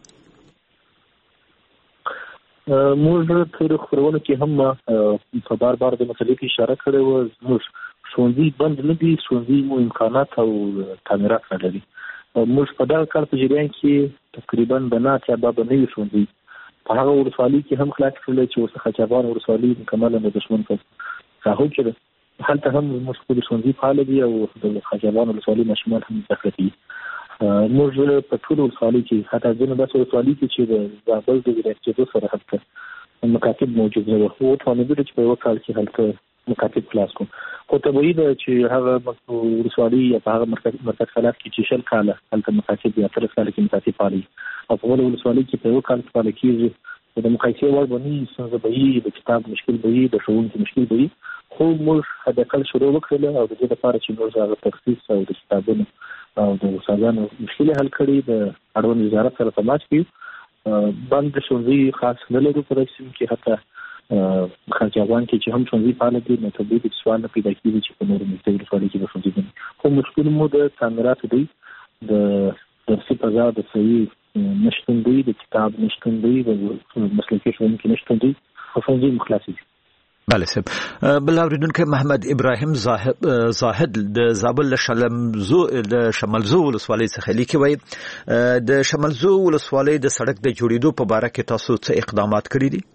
موږ تر خبرونه کې هم په بار بار د مسلې اشاره کړې وه. زموږ ښوونځي بند نه دي، ښوونځي مو امکانات او تعمیرات نه لري. موږ په دغه کال په جریان کې تقریبا د نه اتیا بابه نوي ښوونځي په هغه ولسوالۍ کې هم خلاص کړل چې اوس خچابان ولسوالۍ مکمله د دښمن په ساحو کې ده. هلته هم موږ خپل ښوونځي فعال دي او د خچابان ولسوالۍ ماشومان هم زده کړه کوي. موږ په ټول ولسوالۍ کې حتی ځینې داسې ولسوالۍ کې چې د زابل د ولایت کېدو سره هلته مکاتب موجود نه وو، وتوانېدلو چې په یوه کال کې هلته مکاتب خلاص کړو. خو طبیعي ده چې هغه ولسوالۍ یا په هغه مرکز خلاف کې چې شل کاله هلته مکاتب یا اتلس کاله کې مکاتب فعالي او په بله ولسوالۍ کې په یوه کال کې فعاله کېږي، د مقایسې وړ به نه وي، ستونزه به وي، د کتاب مشکل به وي، د ښوونکي مشکل به وي. خو موږ حداقل شروع وکړله او د دې لپاره چې موږ هغه تخصیص او د کتابونو او د استادانو مشکلې حل کړي د اړوند وزارت سره تماس کړي. بند ښوونځي خاص نه لرو په داسې سیمو کې، حتی خرجاوان کې چې هم ښوونځي فعاله دي نو طبیعي د سوال نه پیدا کېږي چې په نورو مختلفو ولسوالۍ کې به ښوونځي نه. خو مشکل مو د تعمیراتو دی، د درسي فضا د صحیح نشتون دی، د کتاب نشتون دی، د مسلکي ښوونکي نشتون دی، خو ښوونځي مو خلاص دي. بله صاحب. بل اوریدونکو محمد ابراهیم زاهد د زابل له شملزو د شملزو ولسوالۍ څخه لیکي، وایي د شملزو ولسوالۍ د سړک د جوړېدو په باره کې تاسو څه اقدامات کړي دي؟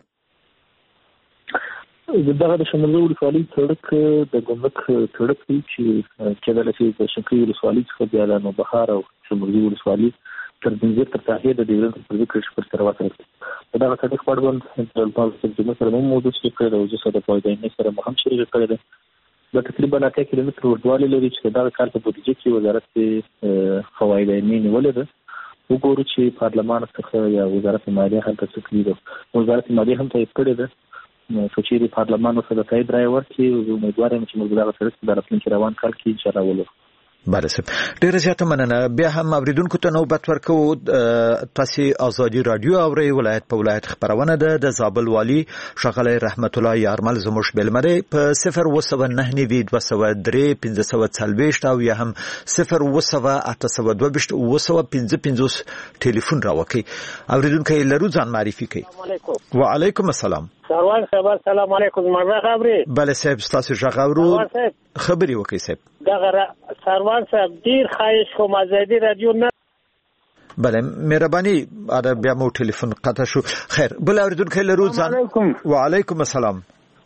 دغه د شملزو ولسوالۍ سړک د ګمرک سړک دی چې کېدلی شي د شنقۍ ولسوالۍ څخه بیا د نوبهار او شملزو ولسوالۍ تر بنځیر تر ساحې د ډیورنډ پر ضد کرښې پر سره وصل کړي. دغه سړک په اړوند د الفاظ ترجمه سره هم موضوع شریک کړی ده او زه سره د پایدارۍ سره مو هم شریک کړی ده. دا تقریبا اته کیلومتر اوږدوالی لري چې دغه کال په بودیجه کې وزارت د فواید عیني نیولې ده. وګورو چې پارلمان څخه یا وزارت مالیه هلته څه کړي ده. وزارت مالیه هم تایید کړی ده، نو چې پارلمان ورسره د تایید رایه ورکړي، امیدوار یم چې موږ دغه سړک د راتلونکي روان کال کې انشاءالله ولرو. بله صاحب، ډیره زیاته مننه. بیا هم اوریدونکو ته نوبت ورکو. تاسو آزادي رادیو اورئ، ولایت په ولایت خبرونه ده. د زابل والی ښاغلی رحمت الله یارمل زموږ بلمری په صفر اوه سوه نهه نوي دوه سوه درې پنځه سوه څلوېښت او یا هم صفر اوه سوه اته سوه دوه ویشت اوه سوه پنځه پنځوس ټلیفون راوکړئ. اوریدونکي لرو ځان معرفي کړئ. وعلیکم السلام. سروان صاحب السلام علیکم. مرغه خبري. بله صاحب، تاسو ژغ اورو، خبري وکړئ صاحب. دغه سروان صاحب ډیر خواهش کوم آزادي رادیو نه. بله مهرباني، اره بیا مو ټلیفون قطع شو. خیر، بل اوریدونکي لرو ځان. وعلیکم السلام.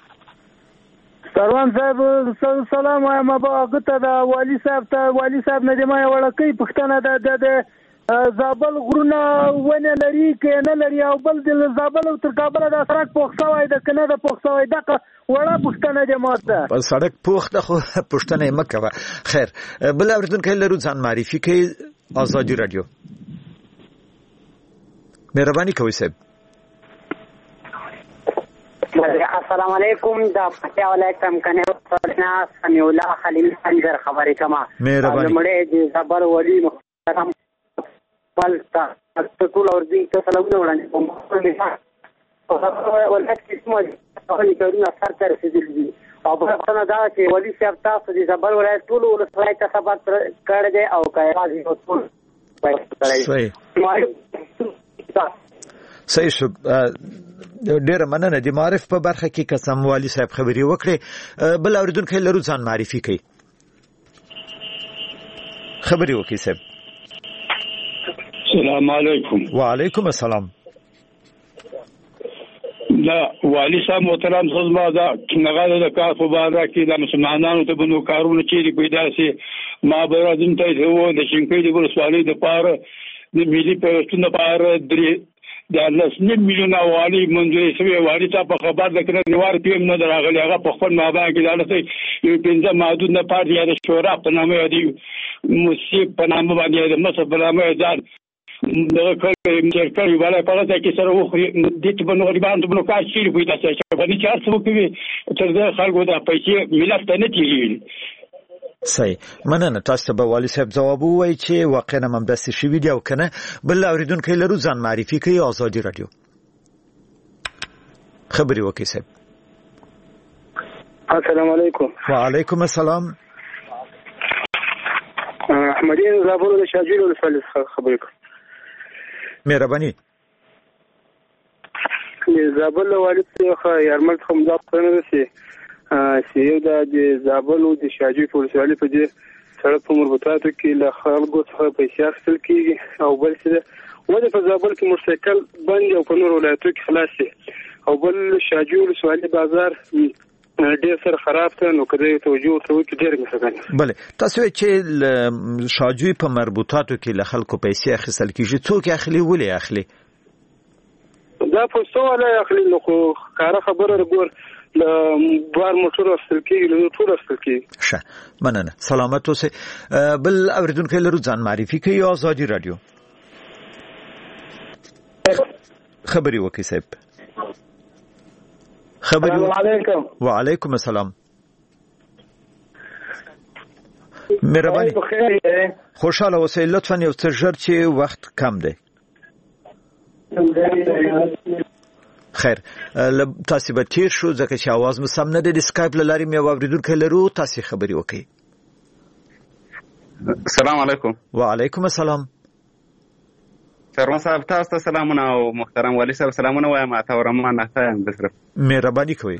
سروان صاحب سلام وایم. هغه ته د والی صاحب ته والی صاحب نه دی ما وړکې پښتنه د د زابل غرونه ونه لري که نه لري، او بل د زابل او تر کابل د سړک پوښ شوی د کنه د پوښ شوی دغه وړه پښتنه دی ماته په سړک پوښ د خو پښتنه یې مکه. خیر، بل اوریدونکي لرو ځان معرفي کوي. آزادي رادیو مهرباني کوئ صاحب. السلام علیکم. دا پټیا ولایت امکنه ورنا سمیع الله خلیل انجر خبرې کما مهرباني. مړې د زابل ولی محترم پلتا ټول ورځي ته سلام وړاندې کوم. ولایت کې کومه خپل کارونه سره تر رسیدلي او په خپل دا چې ولی صاحب تاسو د زابل ولایت ټول ولایت ته سبا کړی دی او کایوازي ټول صحیح صحیح شو. ډیره مننه. د معرف په برخه کې قسم والی صاحب خبري وکړي. بل اوریدونکي لرو ځان معرفي کوي. خبري وکړي صاحب. السلام علیکم. وعلیکم السلام. دا والی صاحب محترم خدمت دا نغاله د کار په باره کې د مسلمانانو ته بنو کارونه چې پیدا سي ما به راځم ته وو د شینکۍ د ولسوالۍ د پاره د ملي پیوستون لپاره درې د لسنیم میلیون والی منځوري شوی والی ته په خبر د کړه نیوار پیم نه دراغلی هغه په خپل مابین کې دالته یو پنځه محدود نه پاتې یا د شورا په نامه دی مصیب په نامه باندې د مصب په نامه ځان دغه کله مرکزي ولای په لاره کې سره وخوري د دې په نور باندې بنو کار شي په تاسو چې په دې چار څه کوي تر دې خلکو د پیسې ملت ته نه تیږي. صحیح مننه. تاسو به والی صاحب جواب وایي چې واقعا هم داسې شوي دي او کنه. بل اوریدونکي لرو ځان معرفي کوي. آزادي رادیو خبري وکړئ صاحب. السلام علیکم. وعلیکم السلام. احمدین زابل د شاجور ولسوالۍ خبرې کوم. مهرباني. زابل والی څخه یارمل کوم دا څنګه دي چې یو د زابل او د شاجور ولسوالۍ په دې سړک په مربوطاتو کې له خلکو څخه پیسې اخیستل کیږي او بل څه وجه په زابل کې موټرسایکل بند او په نور ولایتو کې خلاص دي او بل شاجور ولسوالۍ بازار ډېر سره خراب ته نو کله توجه ورته وکړي ډېر مهرباني. بله تاسو چې شاجوی په مربوطاتو کې له خلکو پیسې اخیستل کیږي څوک اخلي ولې اخلي؟ دا پیسې ولا اخلي نو خو کار خبره رګور ل بار موټر اصل کې له ټول اصل کې ښه مننه سلامت اوسئ. بل اوریدونکو لرو ځان معرفي کوي آزادي رادیو خبري وکي صاحب خبري. السلام علیکم. وعلیکم السلام. مهرباني خوشاله اوسئ لطفا یو څه ژر چې وخت کم دی. خیر تاسو به تیر شو ځکه چې आवाज مو سم نه دی. د اسکایپ له لارې مې اوریدونکو لرو تاسو خبري وکي. السلام علیکم. وعلیکم السلام. سرور صاحب تاسو ته سلامونه او محترم والی صاحب سلامونه وایم اته ورمان اته ام بسره مهرباني کوي.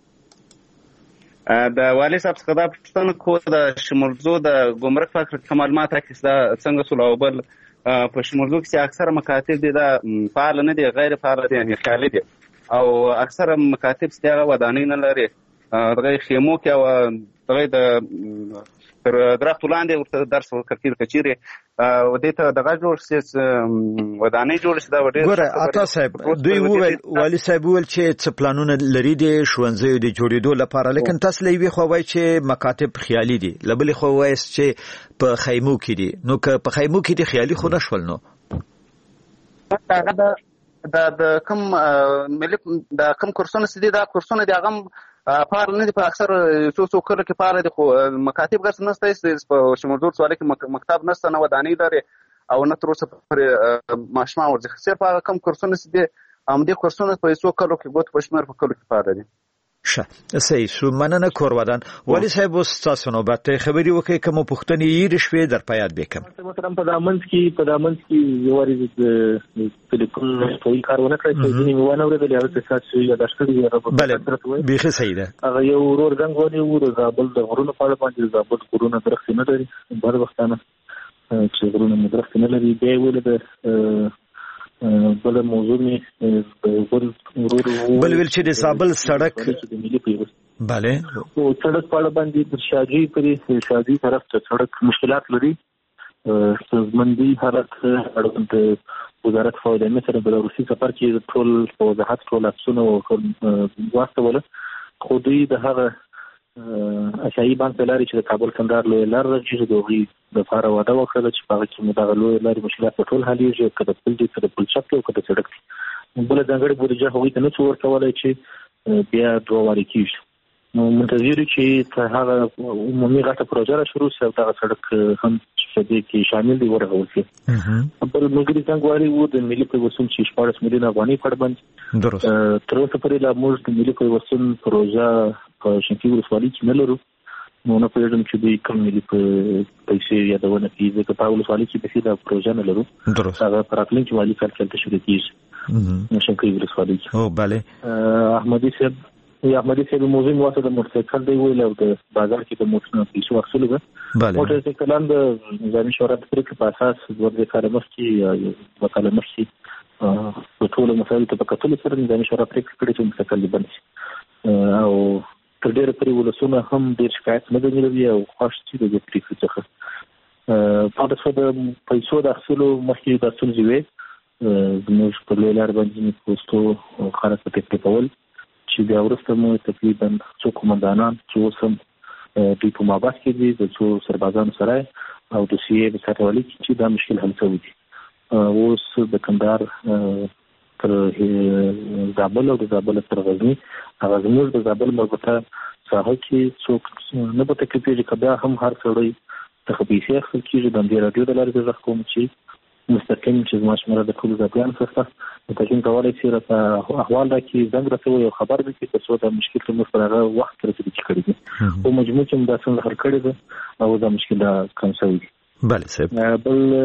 د والی صاحب څخه دا پوښتنه کوم د شمولزو د ګمرک فقر معلومات راکې دا څنګه سول او بل په شمولزو کې اکثر مکاتب دي دا فعال نه دي غیر فعال دي یعنی خالي دي او اکثر مکاتب ستاره ودانۍ نه لري دغه خیمو کې او دغه د پر درخت ولاندې ورته درس ورکړي کچيري و دې ته دغه جوړ شي ودانۍ جوړ شي دا وړي. ګوره اتا صاحب دوی وویل والی صاحب وویل چې څه پلانونه لري دي ښوونځیو د جوړېدو لپاره لیکن تاسو لوي خو وایي چې مکاتب خیالي دي لبل خو وایي چې په خیمو کې دي نو که په خیمو کې دي خیالي خو نشول نو دا د د کوم ملي د کوم کورسونه سدي دا کورسونه دي هغه پار نه دي په اکثر څو څو کله کې پار دي خو مکاتب ګرځ نه ستاسو په شمولزور سوال کې مکتب نشته نه ودانۍ لري او نه تر اوسه پر ماشما ورځي خسر په کوم کورسونه سدي ام دي کورسونه په څو کلو کې ګوت پښمر په کلو کې پار دي. ښه صحیح شو مننه کور ودان. ولی صاحب تاسو نو باته خبري وکي کوم پښتني یې رښوي در پیاد وکم محترم په دامنځ کې په دامنځ کې یو وری د ټلیفون په کارونه کوي چې نیمه ونه ورته لاره څه څه یو داشکړي بله بیخي صحیح ده. هغه یو ورور څنګه ونی ور زابل د غرونو په اړه باندې زابل غرونو درخت نه لري بل وختانه چې غرونو درخت نه لري دی ویل د بل موضوع می بل بل ویل چې د زابل سړک bale او سړک په اړه باندې د شاجي پرې شاجي طرف ته سړک مشکلات لري سازمندي حالت اړوند وزارت فوجي سره د روسي سفر کې ټول وضاحت ټول اکسونه او واستول خو دوی د هغه اشعاعي باندې لاري چې د کابل کندهار لوی لار راځي دوی د فاره واده وکړه چې په هغه کې مدغه لوی لاري مشکلات په ټول حاليږي کله په دې سره په چپ او کله سړک بل ځانګړي بودیجه هغوی ته نه څور کولای چې بیا دوه واري کیږي نو منتظر چې هغه عمومي غټه پروژه را شروع شي او دا سړک هم چې دې کې شامل دي ورغول شي بل موږ څنګه وایي وو د ملي پیوستون چې شپږ میلیون افغاني فړ باندې درست تر اوسه پورې لا موږ د ملي پیوستون پروژه په شنکي ولسوالۍ کې نه لرو نو نه پېژنم چې دوی کوم ملي پیسې یادونه کوي ځکه په ولسوالۍ کې به دا پروژه نه لرو درست هغه پر راتلونکي مالي کال کې شروع کیږي نو شنکي ولسوالۍ او bale احمدي صاحب یا احمدي صاحب موضوع مواسطه د موټرسایکل دی ویل او د بازار کې د موټر پیسو اخلو به موټرسایکلان د نظامي شورا د پریکړې په اساس د ورځې کال مخکې وکاله مخکې په ټولو مسایلو ته په کتلو سره نظامي شورا پریکړه کړې چې موټرسایکل بند شي او تر ډېره پورې ولسونه هم ډېر شکایت نه لري او خوښ دي د دې پریکړې څخه په تاسو د پیسو د اخلو مخکې د ستونزې وي زموږ په لوی لار باندې پوسټو او خارج پریکړې کول چې بیا ورسته مو تقریبا څو کمانډانان چې اوسم دوی په مابس کې دي د څو سربازانو سره او د سی ای په ساتوالي کې چې دا مشکل حل شوی دي اوس د کندهار تر زابل او د زابل تر غزنی هغه زموږ د زابل مربوطه ساحه کې څوک نه په تکلیف کې کبیا هم هر څوړی تخبيسي اخلي کېږي د دې رادیو د لارې د کوم چې مستقیم چې زما شمېره د ټولو ځاګان څخه متقین کولای شي را په احوال کې زنګ راځي او خبر دي چې څه د مشکل ته مفرغه وخت راځي چې کړی دي او مجموع چې دا څنګه حل کړی دی او دا مشکل کم شوی دی. بله صاحب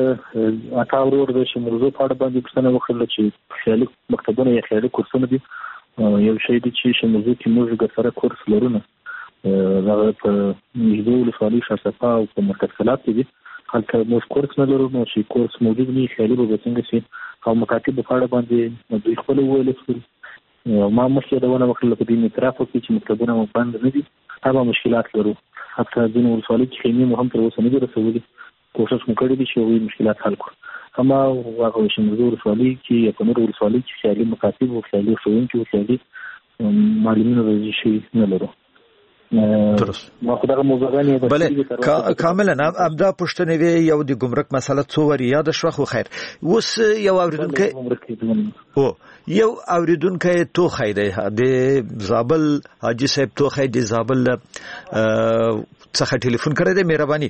بل اتا ورور د شمولزو په اړه باندې پوښتنه وکړه چې خیالي مکتبونه یا خیالي کورسونه دي یو شی دی چې شمولزو کې موږ ګټره کورس لرو نه هغه په نږدې ولسوالۍ شاسفا او په مرکز کلاب کې دي هلته موږ کورس نه لرو نو چې کورس موجود نه خیالي به څنګه شي او مکاتب په اړه باندې دوی خپل ویل ما مخکې دا ونه وکړل په دې اعتراف وکړي چې مکتبونه مو بند نه دي هغه مشکلات لرو حتی ځینې ولسوالۍ کې خیمې مو هم تر اوسه نه دي رسولي کوشش مو کړی دی چې هغوی مشکلات حل کړو اما هغه شمولزو ولسوالۍ کې یا په نورو ولسوالۍ کې خیالي مکاتب او خیالي ښوونکي او خیالي معلمین روزي شوي نه لرو درست بله کاملا ابدا پښتنې وی یو د ګمرک مسله څو ور یاد شو خو خیر اوس یو اوریدونکو او یو اوریدونکو تو خیده د زابل حاجی صاحب تو خیده زابل څخه ټلیفون کړی دی مهرباني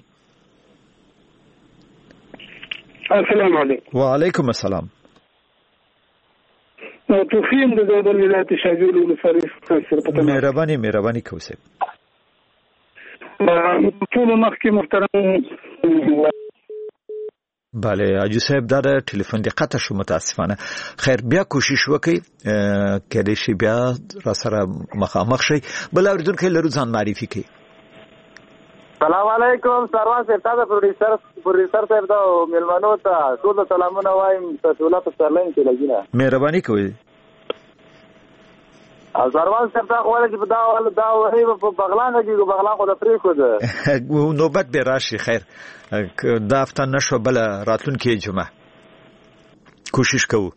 السلام علیکم وعلیکم السلام توفیم د زابل ولایت شاجول ولسوالۍ مهرباني مهرباني کوسه ټول مخکې محترم بله حاجی صاحب دا ټلیفون دی قطع شو متاسفانه خیر بیا کوشش وکړئ کله شي بیا را سره مخامخ شي بل اوریدونکو لرو ځان معرفي کړئ سلام علیکم سروان صاحب تاسو پروډوسر پروډوسر صاحب دا ملمنو ته ټول سلامونه وایم تاسو لا په سرلاین کې لګینا مهرباني کوئ سروان صاحب دا وایي چې دا دا وایي په بغلان کې بغلان خو د پری خو ده نوبت به راشي خیر دا هفته نشو بل راتلونکي جمعه کوشش کوو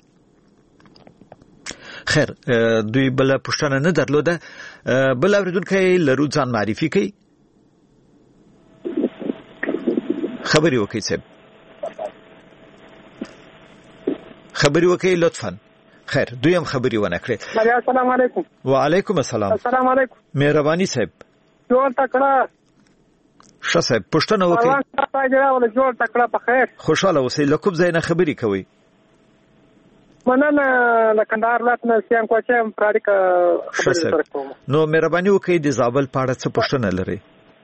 خیر دوی بل پښتنه نه درلوده بل اوریدونکو لرو ځان معرفي کوي خبري وکړئ صاحب خبري وکړئ لطفا خیر دویم خبري ونه کړئ السلام علیکم وعلیکم السلام السلام علیکم مهرباني صاحب جوړ تکړه ښه صاحب پښتنه وکړئ ولا جوړ تکړه په خیر خوشاله اوسئ لکوب زینه خبري کوي مننه لکندار لاتنه سیام کوچم پراډیکا نو مهرباني وکړئ د زابل پاړه څه پښتنه لري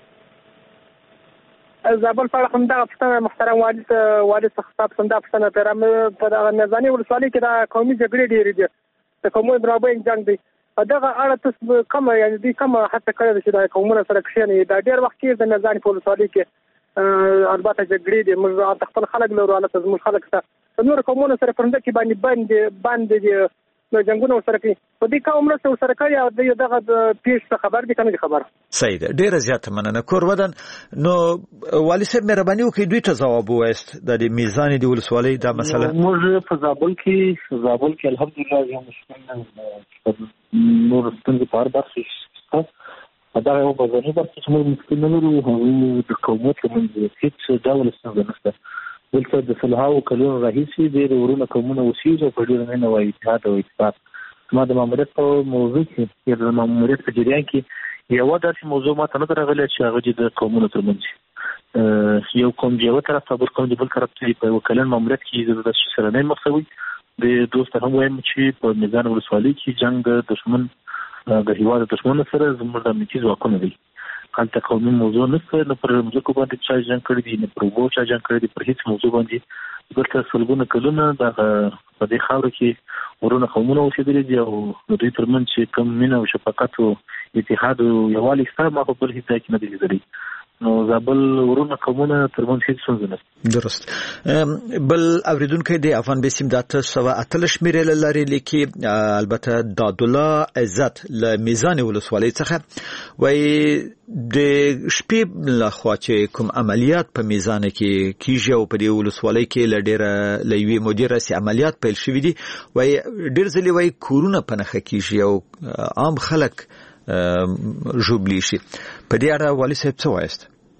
زابل په اړه دا پښتنه محترم والي والي څخه څنګه پښتنه پیرام په نزاني ولسوالۍ کې دا قومي جګړې ډېرې دي د قومونو درابین جنگ دی دغه اړه تاسو کوم یعنی دې کوم حتی کړی چې دا قومونه سره کښینې دا ډېر وخت کې د نزاني په ولسوالۍ کې البته جګړې دي موږ خپل خلک لرو البته زموږ خلک ته نور قومونه سره پرنده کې باندې باندې باندې نو جنگونه سره کوي په دې کوم مرسته سره کوي او دغه پیښ خبر دي کنه خبر صحیح ده ډیره زیاته مننه کور ودان نو والي صاحب مهرباني وکړئ دوی ته ځواب وایست د میزان دی ولسوالۍ دا مسله موږ په زابل کې زابل کې الحمدلله یو مشکل نور ستونزې په هر برخه دا یو بځنی برخه چې موږ مشکل نه لرو هغه د قومونو ترمنځ هیڅ ډول ستونزه نشته دلته د سلهاو کلونو راهیسې ډېر ورونه قومونه اوسېږي په ډېر مینه او اتحاد او اتفاق ما د ماموریت په موضوع کې یا د ماموریت په جریان کې یوه داسې موضوع ماته نه ده راغلې چې هغه د قومونو ترمنځ یو قوم د یوه طرف ته بل قوم د بل طرف ته په یوه کلن ماموریت کې د داسې سره نه مخ شوي د دوست هم وایم چې په میزان ولسوالۍ کې جنګ د دښمن د هېواد د دښمنو سره زموږ د امنیتي ځواکونه دي هلته قومي موضوع نشته نه پر ځمکو باندې چا جنګ کړی دی نه پر اوبو چا جنګ کړی دی پر هېڅ موضوع باندې دلته سلګونه کلونه دغه په دې خاوره کې ورونه قومونه اوسېدلي دي او د دوی ترمنځ چې کوم مینه او شفقت او اتحاد او یووالی شته ما په بل هېڅ ځای کې نه دي لیدلي نو زابل ورونه قومونه ترمنځ هیڅ څنګه نه درست بل اوریدونکو د افغان بسیم د تاسو سوا اتل شمیرل لري لیکي البته داد الله عزت له میزان ولسوالۍ څخه وای د شپې له خوا چې کوم عملیات په میزان کې کیږي او په دې ولسوالۍ کې لډیره لوی مدیره سي عملیات پیل شوې دي وای ډیر ځلې وای کورونه پنهخه کیږي او عام خلک جوبلی شي په دې اړه والي صاحب څه وایست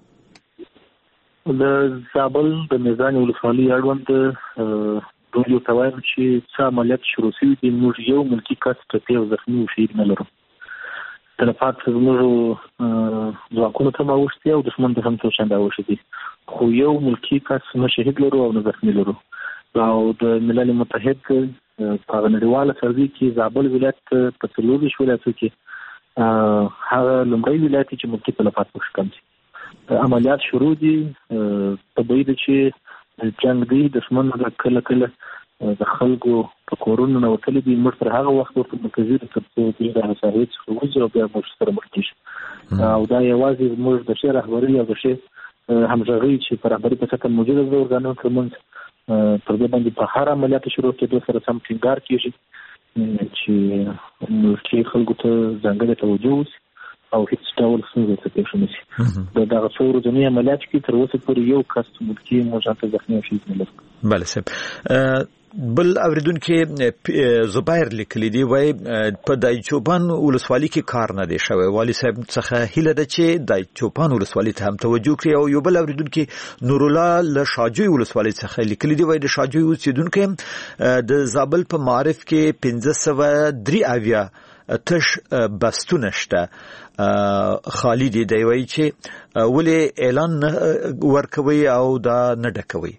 د زابل د میزان ولسوالۍ اړوند دوی یو توایم چې څه عملیات شروع شوي دي موږ یو ملکي کس ټپي او زخمي او شهید نه لرو تلفات زموږ ځواکونو ته اوښتي او دښمن ته هم څو چنده اوښتي خو یو ملکي کس نه شهید لرو او نه زخمي لرو او د ملل متحد په نړیواله سروې کې زابل ولایت په څلورویشت ولایتو کې هغه لومړی ولایت چې ملکي تلفات پکې کم دي عملیات شروع دي طبیعي ده چې جنګ دی دښمن کله کله د خلکو په کورونو نه وتلي دي موږ تر هغه وخت ورته مرکزي تر څو دوی د ساحې څخه وځي او بیا موږ سره مخ کېږي او دا یوازې موږ د شي رهبري او د شي همغږي چې په رهبري په سطح موجوده د ارګانونو ترمنځ پر دې باندې په هر عملیات شروع کېدو سره سم ټینګار کېږي چې ملکي خلکو ته ځانګړې توجه وشي او هیڅ ډول ستونزه ته پیښ نه شي. د دغه څو ورځني عملیات کې تر اوسه پورې یو کس ملکي موضوعات زخمي شوی نه لري. بله صاحب. بل اوریدونکو زبیر لیکلی دی وای په دای چوپان ولسوالۍ کې کار نه دی شوی. والي صاحب څخه هیله ده چې دای چوپان ولسوالۍ ته هم توجه کړي. او یو بل اوریدونکو نور الله له شاجوی ولسوالۍ څخه لیکلی دی وای د شاجوی اوسیدونکو د زابل په معارف کې پنځه سوه درې اویا تش بستونه شته خالی دی. دی وای چې ولې اعلان ورکوي او دا نه ډکوي.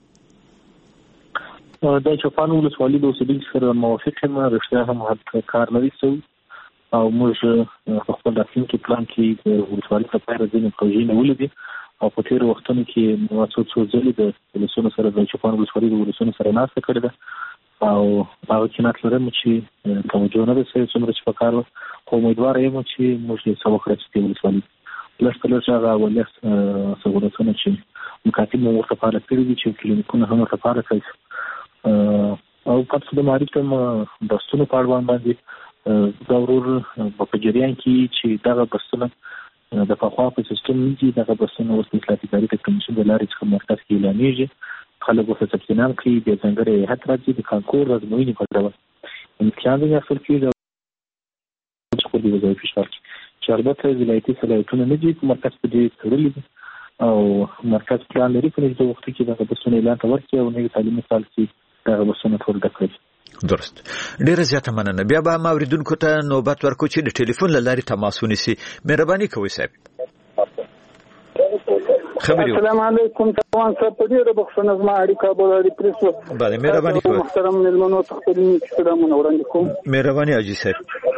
د چوپان ولسوالۍ د اوسېدونکو سره موافق یم، رښتیا هم هلته کار نه دی سوی او موږ په خپل راتلونکي پلان کې د ولسوالۍ لپاره ځینې پروژې نیولې دي او په تېرو وختونو کې مو څو څو ځلې د ولسونو سره د چوپان ولسوالۍ د ولسونو سره ناسته کړې ده او هغه قناعت لرم چې توجه نه ده سوې څومره چې پکار وه، خو امیدواره یم چې موږ یې څه وکړو چې د ولسوالۍ لږ تر لږه هغه اولیا سهولتونه چې مکاتب مو ورته فعاله کړي دي چې کلینیکونه هم ورته فعاله کړي او پاتې د معرفت هم بستونو په اړوان باندې دا ورور په جریان کې چې دغه بستونه د پخوا په سیستم نه دي. دغه بستونه اوس د اطلاعاتي ادارې د کمیسیون د لارې څخه مرکز کې اعلانېږي، خلک ورته ثبت نام کوي، بیا ځانګړی هیات راځي د کانکور ازموینې په ډول امتحان ځینې اخیستل کېږي چې خپل د وظایفي شمار چې البته ولایتي صلاحیتونه نه دي په مرکز په دې تړلي دي او مرکز پلان لري په نږدې وخت کې دغه بستونه اعلان ته ورکړي او نوي تعلیمي کال کې دغه بستونه ټول ډک کړي. درست. ډیره زیاته مننه. بیا به ما اوریدونکو ته نوبت ورکو چې د ټلیفون له لارې تماس ونیسي. مهرباني کوئ صاحب. خبرې السلام علیکم. تاسو څنګه په دې ربخښنه زما اړیکه بولاري پریسو. بله مهرباني کوئ. محترم ملمنو ته خپل سلامونه وړاندې کوم. مهرباني حاجي صاحب.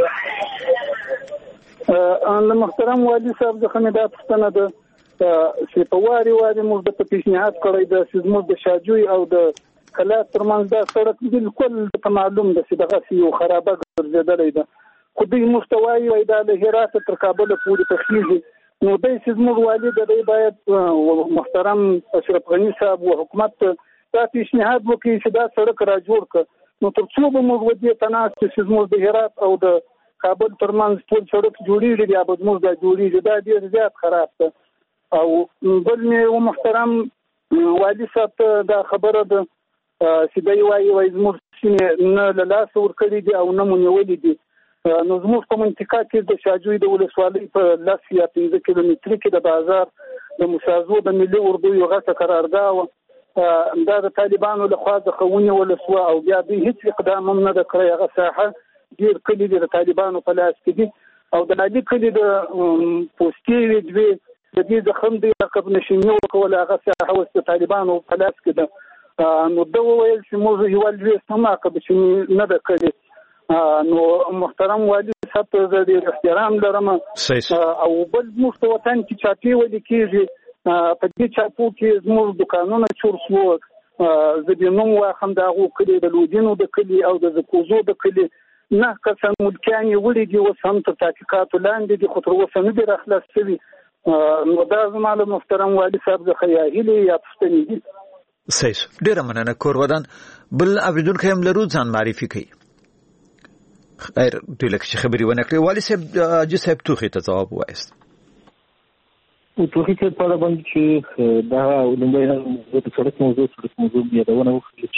ان محترم والي صاحب ځخه مې دا پوښتنه ده چې په واري واري موږ د پیشنهاد کړی د سیزمو د شاجوی او د کلات ترمنځ دا سړک بالکل ته معلوم ده چې دغه یو خرابه ګرځېدلی ده، خو دوی محتوایي وایي دا له هراته تر کابله پورې پخېږي. نو دی سیزموږ والي د دی باید محترم اشرف غني صاحب و حکومت دا پیشنهاد وکړي چې دا سړک را جوړ کړه. نو تر څو به موږ ودې ته ناست چې سیزموږ د هرات او د کابل ترمنځ ټول سړک جوړېږي بیا به زموږ دا جوړېږي، دا ډېر زیات خراب ده. او بل مې محترم والي صاحب ته دا خبره ده چې دی وایي وایي زموږ سیمې نه له لاسه ورکړي دي او نه مو نیولي دي. نو زموږ په منطقه کې د شاجوی د ولسوالۍ په لس یا پنځه کیلومتري کې د بازار د مسازو د ملي اردو یو غټه قرارګاه وه، دا د طالبانو لخوا څخه ونیول شوه او بیا دوی هیڅ اقدام هم نه ده کړی. هغه ساحه ډېر کلي دي د طالبانو په لاس کې دي او د علي کلي د پوستې دوی د دې زخم دی عقب نشیني وکوله، هغه ساحه اوس د طالبانو په لاس کې ده. نو ده وویل چې موږ هیواد لویست هم عقب نشیني نه ده کړې. نو محترم والي صاحب ته زه ډېر احترام لرم او بل زموږ په وطن کې چاپې ولې کېږي، په دې چاپو کې زموږ دوکانونه چور شوه. زه بې نوم واخم د هغو کلي د لودینو د کلي او د زکوزو د کلي نه کسان ملکیان یې وړي دي، اوس هم تر تحقیقاتو لاندې دي، خو تر اوسه نه دي راخلاص شوي. نو دا زما له محترم والي صاحب څخه یا هیلې یا پوښتنې دي. صحیح. ډیره مننه کور ودان. بل اوریدونکو هم لرو ځان معرفي کوي. خیر دوی لکه چې خبرې ونه کړې. والي صاحب حاجي صاحب توخي ته ځواب وایست. توخي ته په اړه باندې چې دا لومړی د سړک موضوع سړک موضوع یادونه وکړي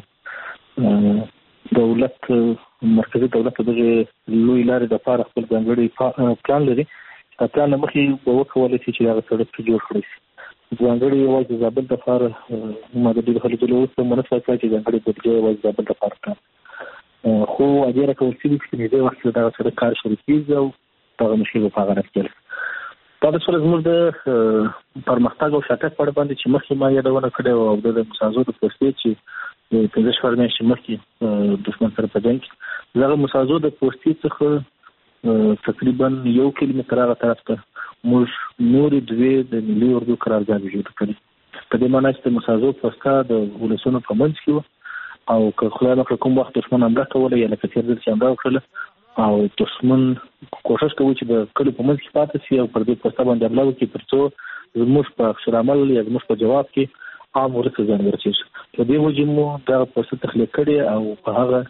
چې دولت مرکزي دولت دغه لوی لارې د لپاره خپل ځانګړی پلان لري. دا پلان مخکې به وکولای شي چې هغه سړک جوړ کړي. ځانګړی یوازې د زابل لپاره ما د دې خلکو له اوسه مناسبه کړه چې ځانګړی بودیجه یوازې د زابل لپاره کړه، خو اجازه راکول شوې چې دې وخت کې دغه سړک کار شروع کېږي او دغه مشکل به په هغه راځي. دا د سره زموږ د پرمختګ او شاتګ په اړه باندې چې مخکې ما یادونه کړې وه او د مسازو د پوستې چې د پنځه شپږ میاشتې مخکې دښمن سره په جنګ کې دغه مسازو د پوستې څخه تقریبا یو کیلومتر هغه طرف ته موږ نورې دوې د ملي اردو قرارګاهې جوړې کړې. په دې معنی چې د مسازو پوسته د ولسونو په منځ کې وه او که خدای نکړه کوم وخت دښمن حمله کوله یا لکه تېر ځل چې حمله وکړله او دښمن کوښښ کوي چې د کلي په منځ کې پاتې شي او پر دې پوسته باندې حمله وکړي تر څو زموږ په عکس العمل یا زموږ په جواب کې عام ولس ته زیان ورسېږي. په دې وجې مو دغه پوسته تخلیق کړې او په هغه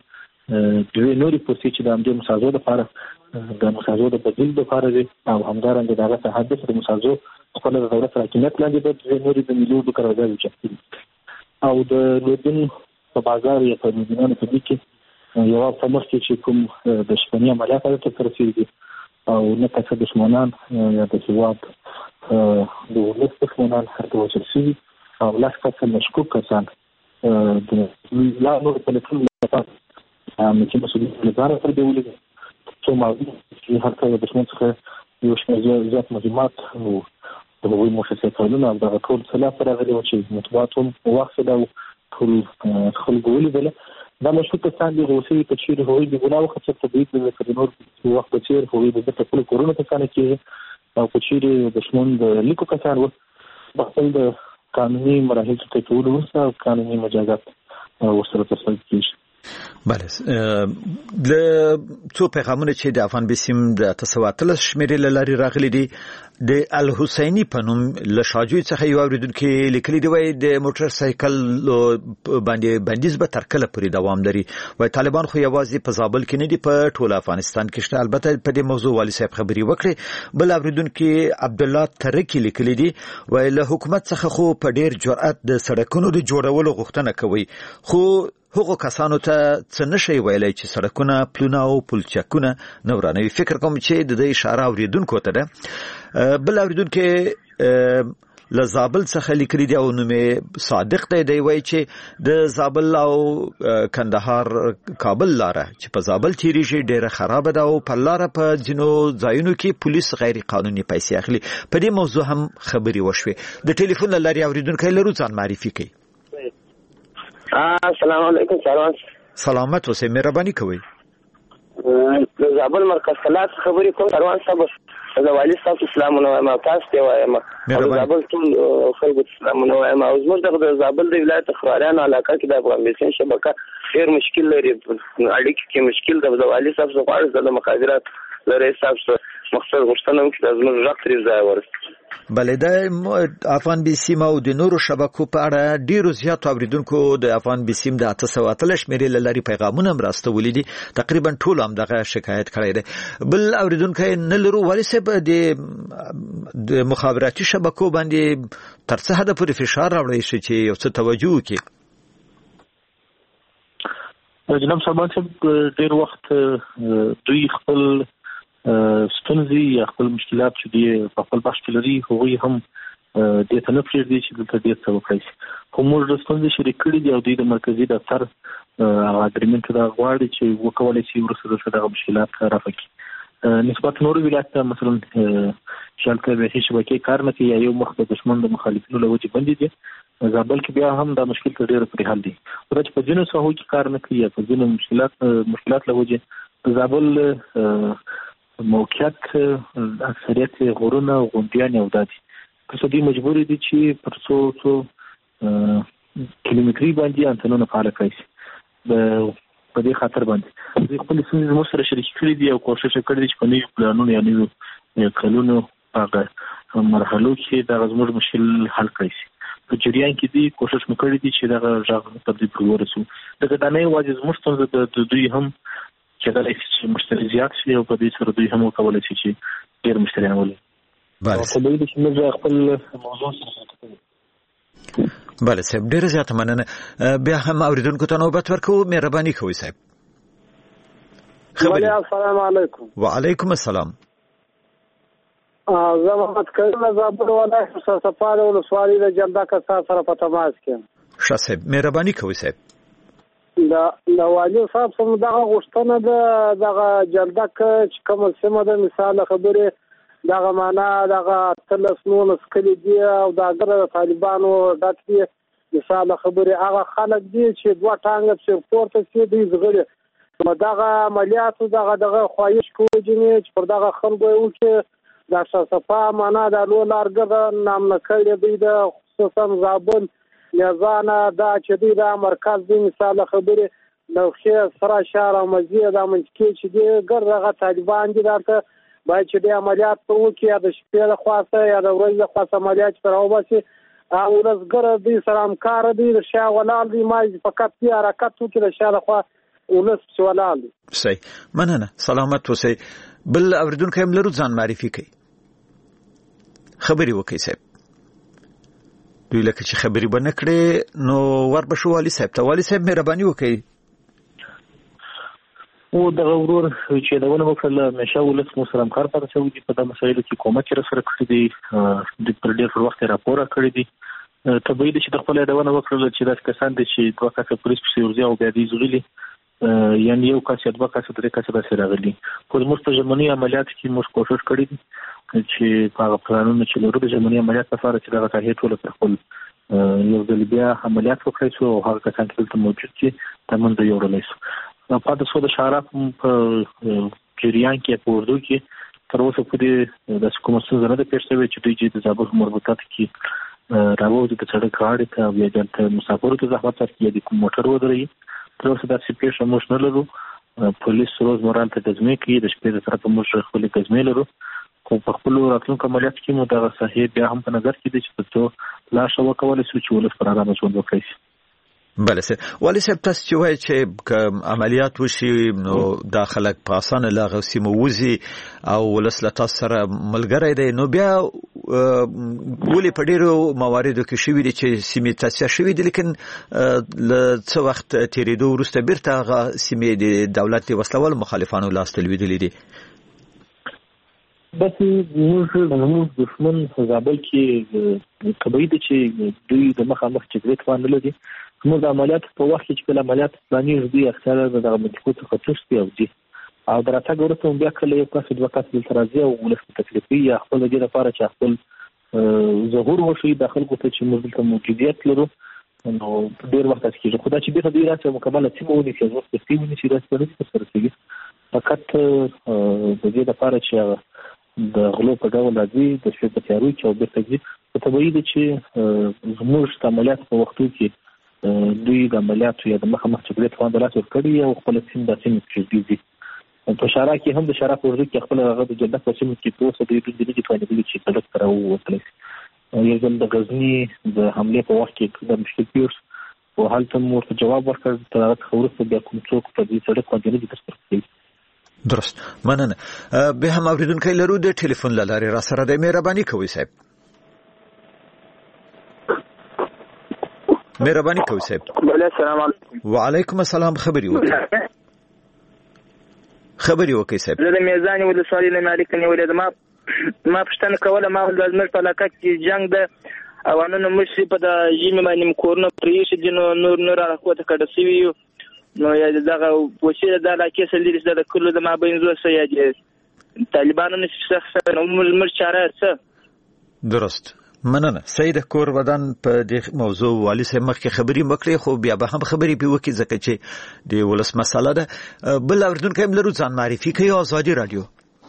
دوی نوري پوسټ چې د امدې مسازو لپاره د مسازو د بدیل لپاره دي او همدارنګه دغه تحدث د مسازو خپل د دولت حکومت لاندې د دوی نوري د ملي د قرارداد چاپی او د لودن په بازار یا په مدینه کې کې یو په مخ کې چې کوم د شپنی عملیات ته ترسيږي او نه تاسو دشمنان یا د سواد د ولس دشمنان هرته وچرسي او لاس کسان مشکوک کسان د لا نور په لټون لپاره چې مسؤلیت لپاره پر دی ولګي څو ماده چې هر کله د دشمن څخه یو شمېر زیات مهمات او د هغوی مؤسساتونه او د ټول خلاف راغلي و چې مطبوعاتهم وخت دا ټول خلکو ولیدل دا مشکوک کسان دي غوسې په چیرې هغوی د ګناه وخت څخه تبعید د کډنور وخت په چیر هغوی د خپل کورونو کسان کې او په چیرې دشمن د لیکو کسان و خپل د قانوني مراحل ته ټول ورسره قانوني مجازات ورسره ترسره کیږي. بله د څو پیغامونه چې د افغان بسیم د تسواتل شمیرې لاري راغلي دي د الحسینی په نوم له شاجوی څخه یو اوریدونکو لیکلي دی وای د موټر سایکل باندې بندیز به تر کله پورې دوام لري وای طالبان خو یوازې په زابل کې نه دي په ټول افغانستان کې شته. البته په دې موضوع والی صاحب خبري وکړي. بل اوریدونکو عبد الله ترکی لیکلي دی وای له حکومت څخه خو په ډیر جرأت د سړکونو د جوړولو غوښتنه کوي خو هغه کسانو ته څه نشي ویلای چې سړکونه پلونه او پلچکونه نورانوي. فکر کوم چې د دې اشاره اوریدونکو ته ده. بل اوریدونکو له زابل څخه لیکلي دی او نومې صادق دی دی وایي چې د زابل او کندهار کابل لاره چې په زابل تیریږي ډیره خراب ده او په لاره په ځینو ځایونو کې پولیس غیر قانوني پیسې اخلي. په دې موضوع هم خبري وشوه. د ټلیفون لاري اوریدونکو لرو ځان معرفي کوي. السلام علیکم سلام. سلامت اوسئ مهرباني کوئ. د زابل مرکز خلاص خبرې کوم روان صاحب د والی صاحب اسلامونه ما تاسو ته وایم د زابل ټول خلکو اسلامونه وایم او زموږ د زابل د ولایت خبرانو علاقه کې د افغان بسین شبکه ډیر مشکل لري اړیکې کې مشکل د والی صاحب څخه غواړي د مخابرات لري صاحب مقصد غوښتنه وکړي د زموږ ژغ ترې ځای ورسي. بله د افغان بسیم او د نورو شبکو په اړه ډیرو زیات اوریدونکو د افغان بسیم د اته سوه اتلس شمیرې لاري پیغامونه هم راستولي دي. تقریبا ټول هم دغه شکایت کړی دی. بل اوریدونکو نه لرو ولی صاحب د مخابراتي شبکو باندې تر څه حد پورې فشار راوړی شي چې یو څه توجه وکړي. جناب صاحب چې ډیر وخت دوی خپل ستونزې یا خپل مشکلات چې دی په خپل بحث کې لري هغوی هم د ته نه پرېږدي چې دلته ډېر څه وکړي شي. خو موږ د ستونزې شریک کړي دي او دوی د مرکزي دفتر هغه اګریمنټ دا غواړي چې وکولی شي وروسته دلته دغه مشکلات رفع کړي. نسبت نورو ولایت ته مثلا شالته به هیڅ شبکې کار نه کوي یا یو مخ د دشمن د مخالفینو له وجې بندي دي. زابل کې بیا هم دا مشکل ته ډېر پرې حل دي. خو چې په ځینو ساحو کې کار نه کوي یا په ځینو مشکلات مشکلات له وجې زابل موقعیت اکثریت غرونه او غونډیان او دادي پس دوی مجبور دي چې پر څو څو کیلومتري باندې انټنونه فعال کړي په دې خاطر باندې دوی خپل څه مو سره شریک کړي دي او کوشش کړي دي چې په نوي پلانونو یا نوي کلونو هغه مرحلو کې د زموږ مشکل حل کړي شي. په جریان کې دي کوشش وکړي دي چې دا ژغ تر دې پورې ورسو. دغه د نه واجب زموږ څنګه د دوی هم چې دا چې مشتری زیات شي او په دې سره دوی هم وکولای شي چې ډېر مشتریان ولري. بله په دې کې موږ خپل موضوع سره بله صاحب ډېر زیات مننه. بیا هم اوریدونکو ته نوبت ورکوو. مهرباني کوئ صاحب. خبري. السلام علیکم. وعلیکم السلام. زه محمد کریم زابل ولایت سرسپاله ولسوالۍ د جلده کسان سره په تماس کې یم. ښه صاحب مهرباني کوئ صاحب. د د والي صاحب سم دغه غوښتنه ده دغه جلدک چې کوم سیمه ده مثال خبره دغه معنا دغه تلس نونس کلی دی او دغه طالبانو داتې مثال خبره هغه خلک دي چې دوه ټانګ په پورته کې دي زغړي دغه عملیات دغه دغه خواهش کوي چې پر دغه خلکو یو چې د صفه معنا د لو لارګه نام نه کړی دی د خصوصا زابل یزانه دا چې دی د مرکز دی مثال خبره نو خیر سره شهر او مزید د منځکي چې دی ګرغه طالبان دي راته باید چې د عملیات په وکي د شپې له خاصه یا د ورځې له خاصه عملیات پر اوبسي او رزګر دی سلام کار دی د شاه ولال دی ما فقط په حرکت وکړي د شاه له خوا ولس سوالال صحیح مننه سلامت اوسئ. بل اوریدونکو هم لرو ځان معرفي کړئ خبري وکړئ صاحب. دوی لکه چې خبري بنه کړې نو ور بشو والي صاحب ته. والي صاحب مهرباني وکړئ. او د ورور چې دا ونه وکړل مشه ولس مو سره کار پاتې شو چې په دغه مسایلو کې کومه چې سره کړی دی د پر ډیر پر وخت راپور کړی دی. طبيعي چې د خپل دا ونه وکړل چې داس کسان دي چې دوه کسه پولیس په ورځي او بیا دي زغلي یعنی یو کس یا دوه کس درې کس د سره غلي. خو موږ په ژمنی عملیات کې موږ کوشش کړی دي چې هغه پلانونه چې لرو د ژمنی عملیات لپاره چې دغه ته ټول پر خپل یو ځل بیا عملیات وکړي شو او هغه کسان چې موجود دي تمن د یو رلایس په تاسو د شارف په جریان کې په اردو کې تر اوسه پورې د کوم څه زنه د پیښوي چې دوی د زابل مربوطات کې راوځي د سړک غاړې ته بیا د مسافرو ته زحمت ورکړي د کوم موټر ودرې تر اوسه د سپیشل موږ نه لرو. پولیس روز مورال ته تضمین کوي د شپې سره په موږ خپل تضمین لرو. خو په خپل راتلونکو عملیات کې مو دا صحیح بیا هم په نظر کې دي چې تاسو لا شو کولای شئ چې ولس پر آرام ژوند وکړئ. بله سه والي صاحب تاسو چې وایي چې عملیات وشي نو داخله په اسانه لاغه سیمه وزي او ولس له تاسو سره ملګری دی نو بیا ولې په ډیرو مواردو کې شوی دي چې سیمه تاسیه شوی دي لیکن له څو وخت تیریدو وروسته بیرته هغه سیمه د دولت وسلوال مخالفانو لاس تلویدلې دي. بس موږ موږ دښمن زابل کې طبيعي دي چې دوی د مخامخ جګړې توان نه لري. موږ د عملیات په وخت کې چې عملیات پلاني دي اکثره د منطقو څخه تشتي او دي او درته ګورته بیا کله یو کس دوه کس د ترازی او ولس تکلیفي یا خپل د لپاره چې خپل ظهور وشي داخل کوته چې موږ د موجودیت لرو نو ډیر وخت کې خو دا چې به د راځي مکمل سیمه ونی چې وخت سیمه ونی چې راځي سره کېږي فقط د دې لپاره چې د غلو په ډول راځي د شپې په تیارو کې او د تجدید په طبيعي دي چې زموږ عملیات په وختو کې دوی د عملیاتو یا د مخامخ جګړې توان د لاس ورکړي او خپل سیم د سیم کې دي. په شارع کې هم د شارع په ورځ کې خپل هغه د جنت په سیم کې توسه د دې د دې توان دي چې تلک تر ووتل. یو ځل د غزنی د حمله په وخت کې د مشکل پیوس او حالت مو ورته جواب ورکړ تر هغه خورسته بیا کوم څوک په دې سره باندې دې تر څه درست مننه. به هم اوریدونکو لرو د ټلیفون لاره را سره د مهرباني کوي صاحب مهرباني کوي صاحب. السلام علیکم. وعلیکم السلام. خبري وکړئ خبري وکړئ صاحب. زه د میزان ولسوالۍ نه مالک نیولې ده. ما ما پښتنه کوله ما د زمر په علاقه کې جنگ ده اوانو مشي په د یمه باندې کورونه پریش دي نو نور نور راکوته کډه سی ویو نو یا دغه وسیله د علاقې سره لري د کلو د ما بینځو سره یا طالبانو نشي شخصا نو مر چاره څه درست مننه. سید کور ودان په دې موضوع والی سره مخکې خبري مکړې خو بیا به هم خبري په وکی ځکه چې د ولس مسله ده. بل اوردونکو هم لرو ځان معرفي کوي. آزادي رادیو.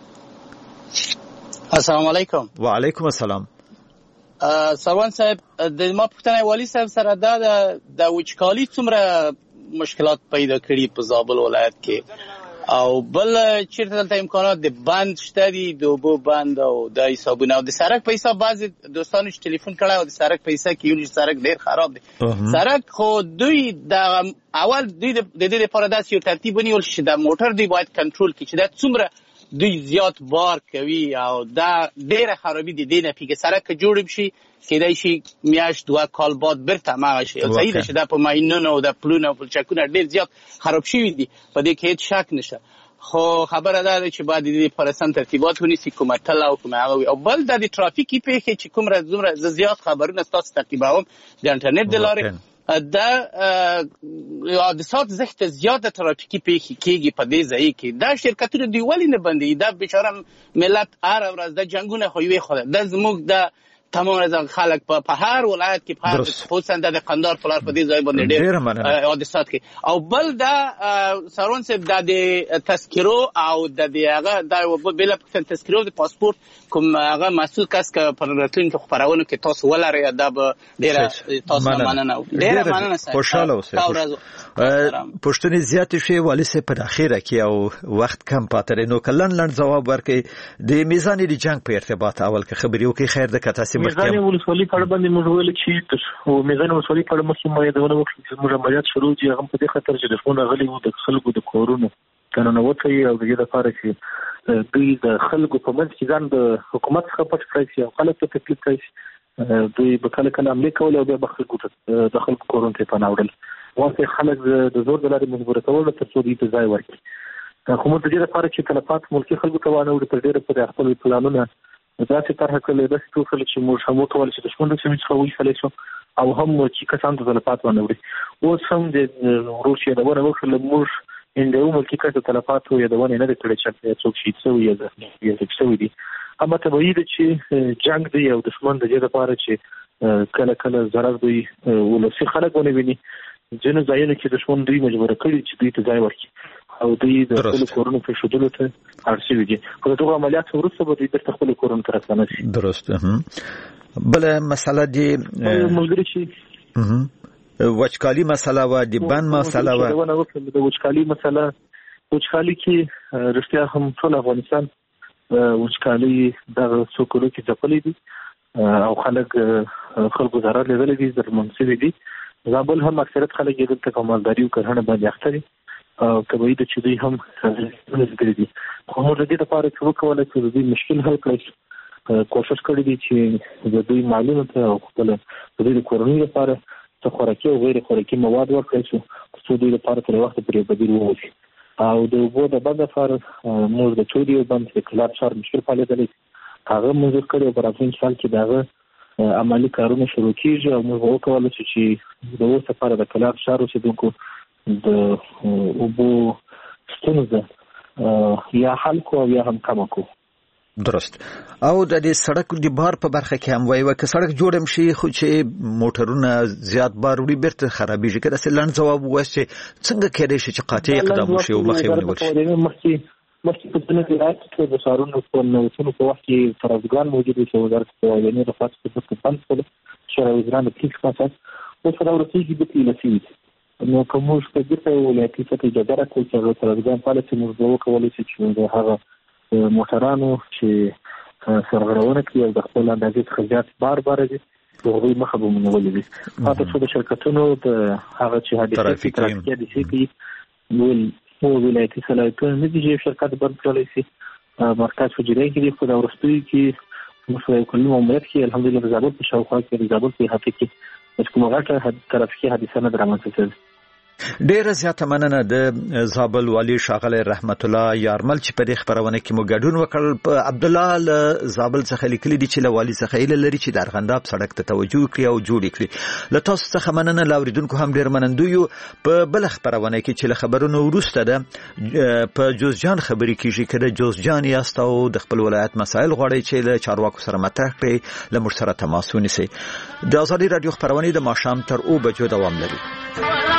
السلام علیکم. وعلیکم السلام. سروان صاحب د ما پښتنه والی صاحب سره دا د وچکالي څومره مشکلات پیدا کړي په زابل ولایت کې او بل چیرته دلته امکانات د بند شته دي د اوبو بند او د حسابونه او د سړک په حساب بعض دوستانو چې ټلیفون کړه او د سړک په حساب کې یو سړک ډیر خراب دی. سړک خو دوی د اول دوی د دې لپاره داسې یو ترتیب ونیول چې د موټر دی باید کنټرول کړي چې دا څومره دوی زیات بار کوي او دا ډیره خرابي دي. دینه پیګه سړک جوړ شي کېدای شي میاشت دوه کال بعد برته ماغه شي. صحیح ده چې دا په ماینونو او د پلونو او پلچکونو ډیر زیات خراب شوي دي په دې کې هیڅ شک نشته. خو خبره ده چې باید دې پر سم ترتیبات ونیسي کومه تل او کومه هغه او بل د ترافیکي پیښې چې کوم زمره زیات خبرونه تاسو تعقیبوم د انټرنیټ د لارې دا حادثات زخت زیاده ترافیکي پیښې کېږي په دې ځای کې. دا شرکتونه دی ولې نه بندي؟ دا بیچاره ملت هر ورځ د جنگونه خو یې خو د زموږ د تمام از خلک په هر ولایت کې په هر خصوصا د قندار فلار په دې ځای باندې ډېر حادثات کې او بل دا سرون سب د تذکرو او د هغه د بل په تذکرو د پاسپورت کوم هغه مسؤل کس ک پر راتلونکو خبرونه کې تاسو ولري دا به ډېر تاسو مننه ډېر مننه خوشاله اوسئ. پښتني زیات شي والی سه په اخیره کې او وخت کم پاتره نو کلن لن جواب ورکړي د میزان د جنگ په ارتباط اول کې خبري وکي خیر د کتاسي کې میزان ولسوالۍ په اړه باندې موږ ویل چې او میزان ولسوالۍ په اړه مخکې ما یادونه وکړه چې موږ عملیات شروع دي هغه په دې خاطر چې د خپل غلي وو د خلکو د کورونو قانون وته او د دې لپاره چې دوی د خلکو په منځ کې ځان د حکومت څخه پټ کړی شي او خلک ته تکلیف کوي دوی به کله کله عملي کول او بیا خلکو ته د خلکو کورونو ته پناوړل واسه خلک د زور د لارې مجبور کول تر څو دې ته ځای ورکړي حکومت د دې لپاره چې تلفات ملکی خلکو ته وانه تر ډیره په خپل پلانونه ذاتي طرح کړل د څه خلک چې موږ هم کول چې د شپږ سمې څخه ویل شو او هم چې کسان ته تلفات وانه وړي او سم د روسیې د ورو خلک موږ انده ملکی کته تلفات او د ونه نه کړی چې څوک شي څو یې یې څو دي اما ته وایي چې جنگ دی او دښمن د دې لپاره چې کله کله ضرر دی ولسی خلک ونه ویني جن ځایونه کې دښمن دوی مجبور کړي چې دوی ته ځای ورکړي او دوی د خپل کورونو په شودلو ته ارشي دي په دغه عملیات ورسره به دوی د خپل کورونو تر ځانه شي درست بل مسله دی ملګری شي وچکالي مسله و د بند مسله و د وچکالي مسله وچکالي کې رښتیا هم ټول افغانستان وچکالي د سوکولو کې ځپلې دي او خلک خلکو ضرر لیدل دي در منصب دي زابل هم اکثریت خلک یې د کمالداري او کرهڼه باندې اخته دي او کبوی د چې دوی هم نږدې دي خو موږ د دې لپاره چې وکولای چې د دې مشکل حل کړو کوشش کړی دي چې د دوی معلومه ته او خپل د دوی کورنۍ لپاره څه خوراکي او غیر خوراکي مواد ورکړي چې څو دوی لپاره تر وخت پورې بدیل ووسی او د وبو د بند لپاره موږ د چوري بند د کلاب شهر مشکل فعالیت لري هغه موږ کړی په راتلونکي کال کې داغه عملی کارونه شروع کیږي او موږ وکولای چې د اوس لپاره د کلاب شهر اوسیدونکو د وبو ستونزه یا حل کو یا هم کم کو درست او د دې سړک د بار په برخه کې هم وایي چې سړک جوړم شي خو چې موټرونه زیات بار وړي بیرته خرابېږي کله سلان جواب وایي څنګه کېدای شي چې قاطع اقدام وشي او مخې ونیول شي مخکې مخکې په دې کې راځي چې د سارونو په نوښتونو په وخت کې فرضګان موجود دي چې وزارت قوانینو د خاص په څیر بند کړل چې وزارت د ټیکس خاص او په دورتي کې د تلفي نو کوم څه چې په ولایتي څخه اجازه راکړي چې فرضګان پالیسي موږ وکولای شي چې هغه موټرانو چې سرغړونه کوي او د خپل اندازې څخه زیات بار بار دي هغوی مخه به منولې دي حتی څو د شرکتونو د هغه چې حادثې ترافیکي دي چې ول او ولایتي صلاحیتونه نه دي چې شرکت بند کړلی شي مرکز فجرې کې په دورستوي کې مسوي کلي عمرت کې الحمدلله د زابل په شاوخوا کې د زابل په هټه کې کومه غټه ترافیکي حادثه نه درامته شوه ډیره زیاته مننه د زابل والی شاغله رحمت الله یارمل چې په دې خبرونه کې مو ګډون وکړ په عبد الله زابل څخه لیکلي دي چې لوالي څخه ایله لري چې د ارغنداب سړک ته توجه کړي او جوړ کړي له تاسو څخه مننه لاوریدونکو هم ډیر منندوی په بل خبرونه کې چې له خبرونو ورسته ده په جوزجان خبري کیږي کړه جوزجان یاست او د خپل ولایت مسایل غواړي چې له چارواکو سره مطرح کړي له مر سره تماس ونیسي د ازادي رادیو خبرونه د ماښام تر او بجو دوام لري